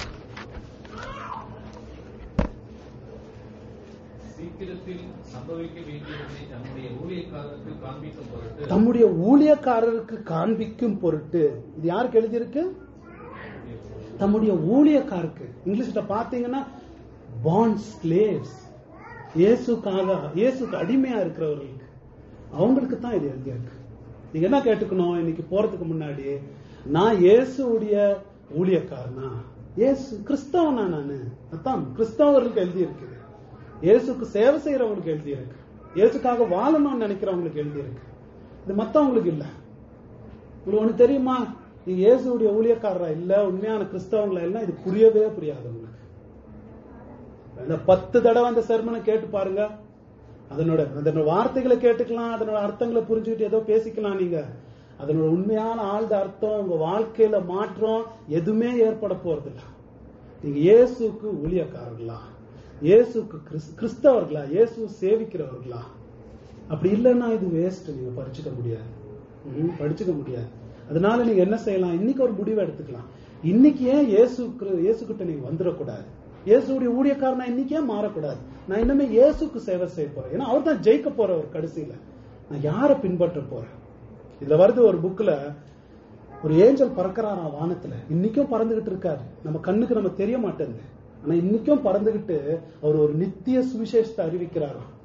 சீக்கிரத்தில் சம்பவிக்க வேண்டியதை தம்முடைய ஊழியக்காரருக்கு காண்பிக்கும் பொருட்டு தம்முடைய ஊழியக்காரருக்கு காண்பிக்கும் பொருட்டு இது யாருக்கு எழுதியிருக்கு? தம்முடைய ஊழியக்காரருக்கு. இங்கிலீஷ்ல பாத்தீங்கன்னா பாண்ட் ஸ்லேவ்ஸ், இயேசுக்காக இயேசுக்கு அடிமையா இருக்கிறவர்களுக்கு, அவங்களுக்கு தான் இது எழுதியிருக்கு. நீங்க என்ன கேட்டுக்கணும் இன்னைக்கு போறதுக்கு முன்னாடி? நான் இயேசுடைய ஊழியக்காரனா? இயேசு கிறிஸ்தவனா? நானு அதான் கிறிஸ்தவர்களுக்கு எழுதி இருக்குது. இயேசுக்கு சேவை செய்யறவங்களுக்கு எழுதி இருக்கு. இயேசுக்காக வாழணும்னு நினைக்கிறவங்களுக்கு எழுதி இருக்கு. இது மத்தவங்களுக்கு இல்ல. உங்களுக்கு ஒண்ணு தெரியுமா? நீங்க இயேசுடைய ஊழியக்காரரா இல்ல, உண்மையான கிறிஸ்தவங்களா இல்ல, இது புரியவே புரியாது உங்களுக்கு. இந்த பத்து தடவை அந்த சர்மனை கேட்டு பாருங்க. அதனோட அதனோட வார்த்தைகளை கேட்டுக்கலாம், அதனோட அர்த்தங்களை புரிஞ்சுக்கிட்டு ஏதோ பேசிக்கலாம். நீங்க அதனோட உண்மையான ஆழ்ந்த அர்த்தம் உங்க வாழ்க்கையில மாற்றம் எதுவுமே ஏற்பட போறது இல்ல. நீங்க இயேசுக்கு ஊழியக்காரர்களா, இயேசுக்கு கிறிஸ்தவர்களா, இயேசு சேவிக்கிறவர்களா? அப்படி இல்லைன்னா இது வேஸ்ட். நீங்க படிச்சுக்க முடியாது, படிச்சுக்க முடியாது. அதனால நீங்க என்ன செய்யலாம்? இன்னைக்கு ஒரு முடிவை எடுத்துக்கலாம். இன்னைக்கு ஏன் இயேசு இயேசு கிட்ட நீங்க வந்துடக்கூடாது? இயேசுடைய ஊழியக்காரனா இன்னைக்கே மாறக்கூடாது. நான் இன்னுமே இயேசுக்கு சேவை செய்ய போறேன். ஏன்னா அவர் தான் ஜெயிக்க போற ஒரு கடைசியில. நான் யாரை பின்பற்ற போறேன்? இதுல வருது ஒரு புக்ல, ஒரு ஏஞ்சல் பறக்கிறாரா வானத்துல. இன்னைக்கும் பறந்துகிட்டு இருக்காரு. நம்ம கண்ணுக்கு நம்ம தெரிய மாட்டேங்குது. ஆனா இன்னைக்கும் பறந்துகிட்டு அவர் ஒரு நித்திய சுவிசேஷத்தை அறிவிக்கிறாராம்.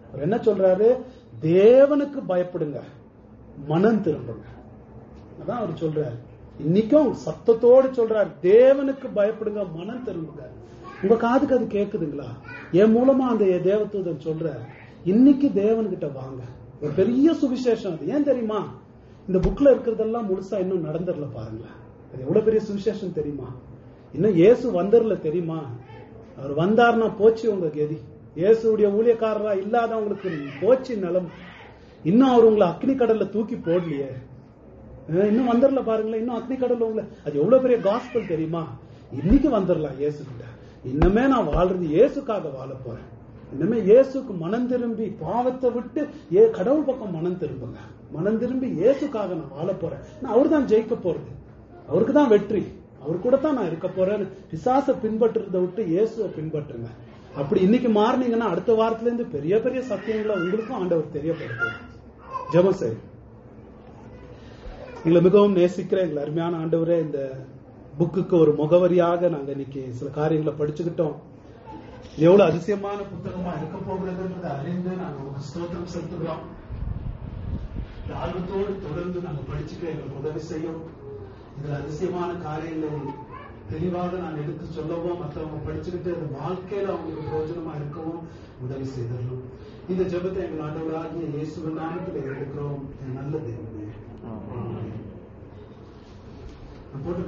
அவர் என்ன சொல்றாரு? தேவனுக்கு பயப்படுங்க, மனம் திரும்புங்க. அதான் அவர் சொல்றாரு. இன்னைக்கும் சத்தத்தோடு சொல்றாரு, தேவனுக்கு பயப்படுங்க, மனம் திரும்புங்க. உங்க காதுக்கு அது கேக்குதுங்களா? என் மூலமா அந்த தேவதூதன் சொல்ற, இன்னைக்கு தேவன்கிட்ட வாங்க. ஒரு பெரிய சுவிசேஷம் அது. ஏன் தெரியுமா? இந்த புக்ல இருக்கிறதெல்லாம் முழுசா இன்னும் நடந்துடல. பாருங்களேன், அது எவ்வளவு பெரிய சுவிசேஷம் தெரியுமா? இன்னும் இயேசு வந்துடல தெரியுமா? அவர் வந்தாருன்னா போச்சு உங்க கதி. இயேசுடைய ஊழியக்காரரா இல்லாதவங்களுக்கு போச்சு நிலம். இன்னும் அவர் உங்களை அக்னி கடல்ல தூக்கி போடலையே, இன்னும் வந்துடல பாருங்களேன். இன்னும் அக்னி கடல்ல உங்களை, அது எவ்வளவு பெரிய காஸ்பல் தெரியுமா? இன்னைக்கு வந்துடலாம் இயேசு கிட்ட. இன்னமே நான் வாழ்றது இயேசுக்காக வாழ போறேன். இன்னமே இயேசுக்கு மனம் திரும்பி பாவத்தை விட்டு ஏ கடவுள் பக்கம் மனம் திரும்புங்க. மனம் திரும்பி இயேசுக்காக நான் வாழ போறேன். நான் அவரு தான் ஜெயிக்க போறது, அவருக்கு தான் வெற்றி, அவரு கூட தான் நான் இருக்க போறேன்னு பிசாசை பின்பற்றுறதை விட்டு இயேசுவை பின்பற்றுங்க. அப்படி இன்னைக்கு மாறினீங்கன்னா அடுத்த வாரத்துல இருந்து பெரிய பெரிய சத்தியங்களை உங்களுக்கும் ஆண்டவர் தெரியப்படுத்தும். ஜெபம் செய்யும். எங்களை மிகவும் நேசிக்கிற எங்களை அருமையான ஆண்டவரே, இந்த புக்குக்கு ஒரு முகவரியாக நாங்க இன்னைக்கு சில காரியங்களை படிச்சுக்கிட்டோம். எவ்வளவு அதிசயமான புத்தகமா இருக்க போகிறதுன்றதை அறிந்து நாங்க உங்களுக்கு ஸ்தோத்திரம் செலுத்துகிறோம். ஆர்வத்தோடு தொடர்ந்து நாங்க படிச்சுக்க எங்களுக்கு உதவி செய்யும். இதுல அதிசயமான காரியங்களை தெளிவாக நான் எடுத்து சொல்லவும், மற்றவங்க படிச்சுக்கிட்டு அது வாழ்க்கையில அவங்களுக்கு பிரயோஜனமா இருக்கவும் உதவி செய்திடணும். இந்த ஜெபத்தை எங்கள் ஆண்டவராகிய இயேசுவின் நாமத்தில் எடுக்கிறோம்.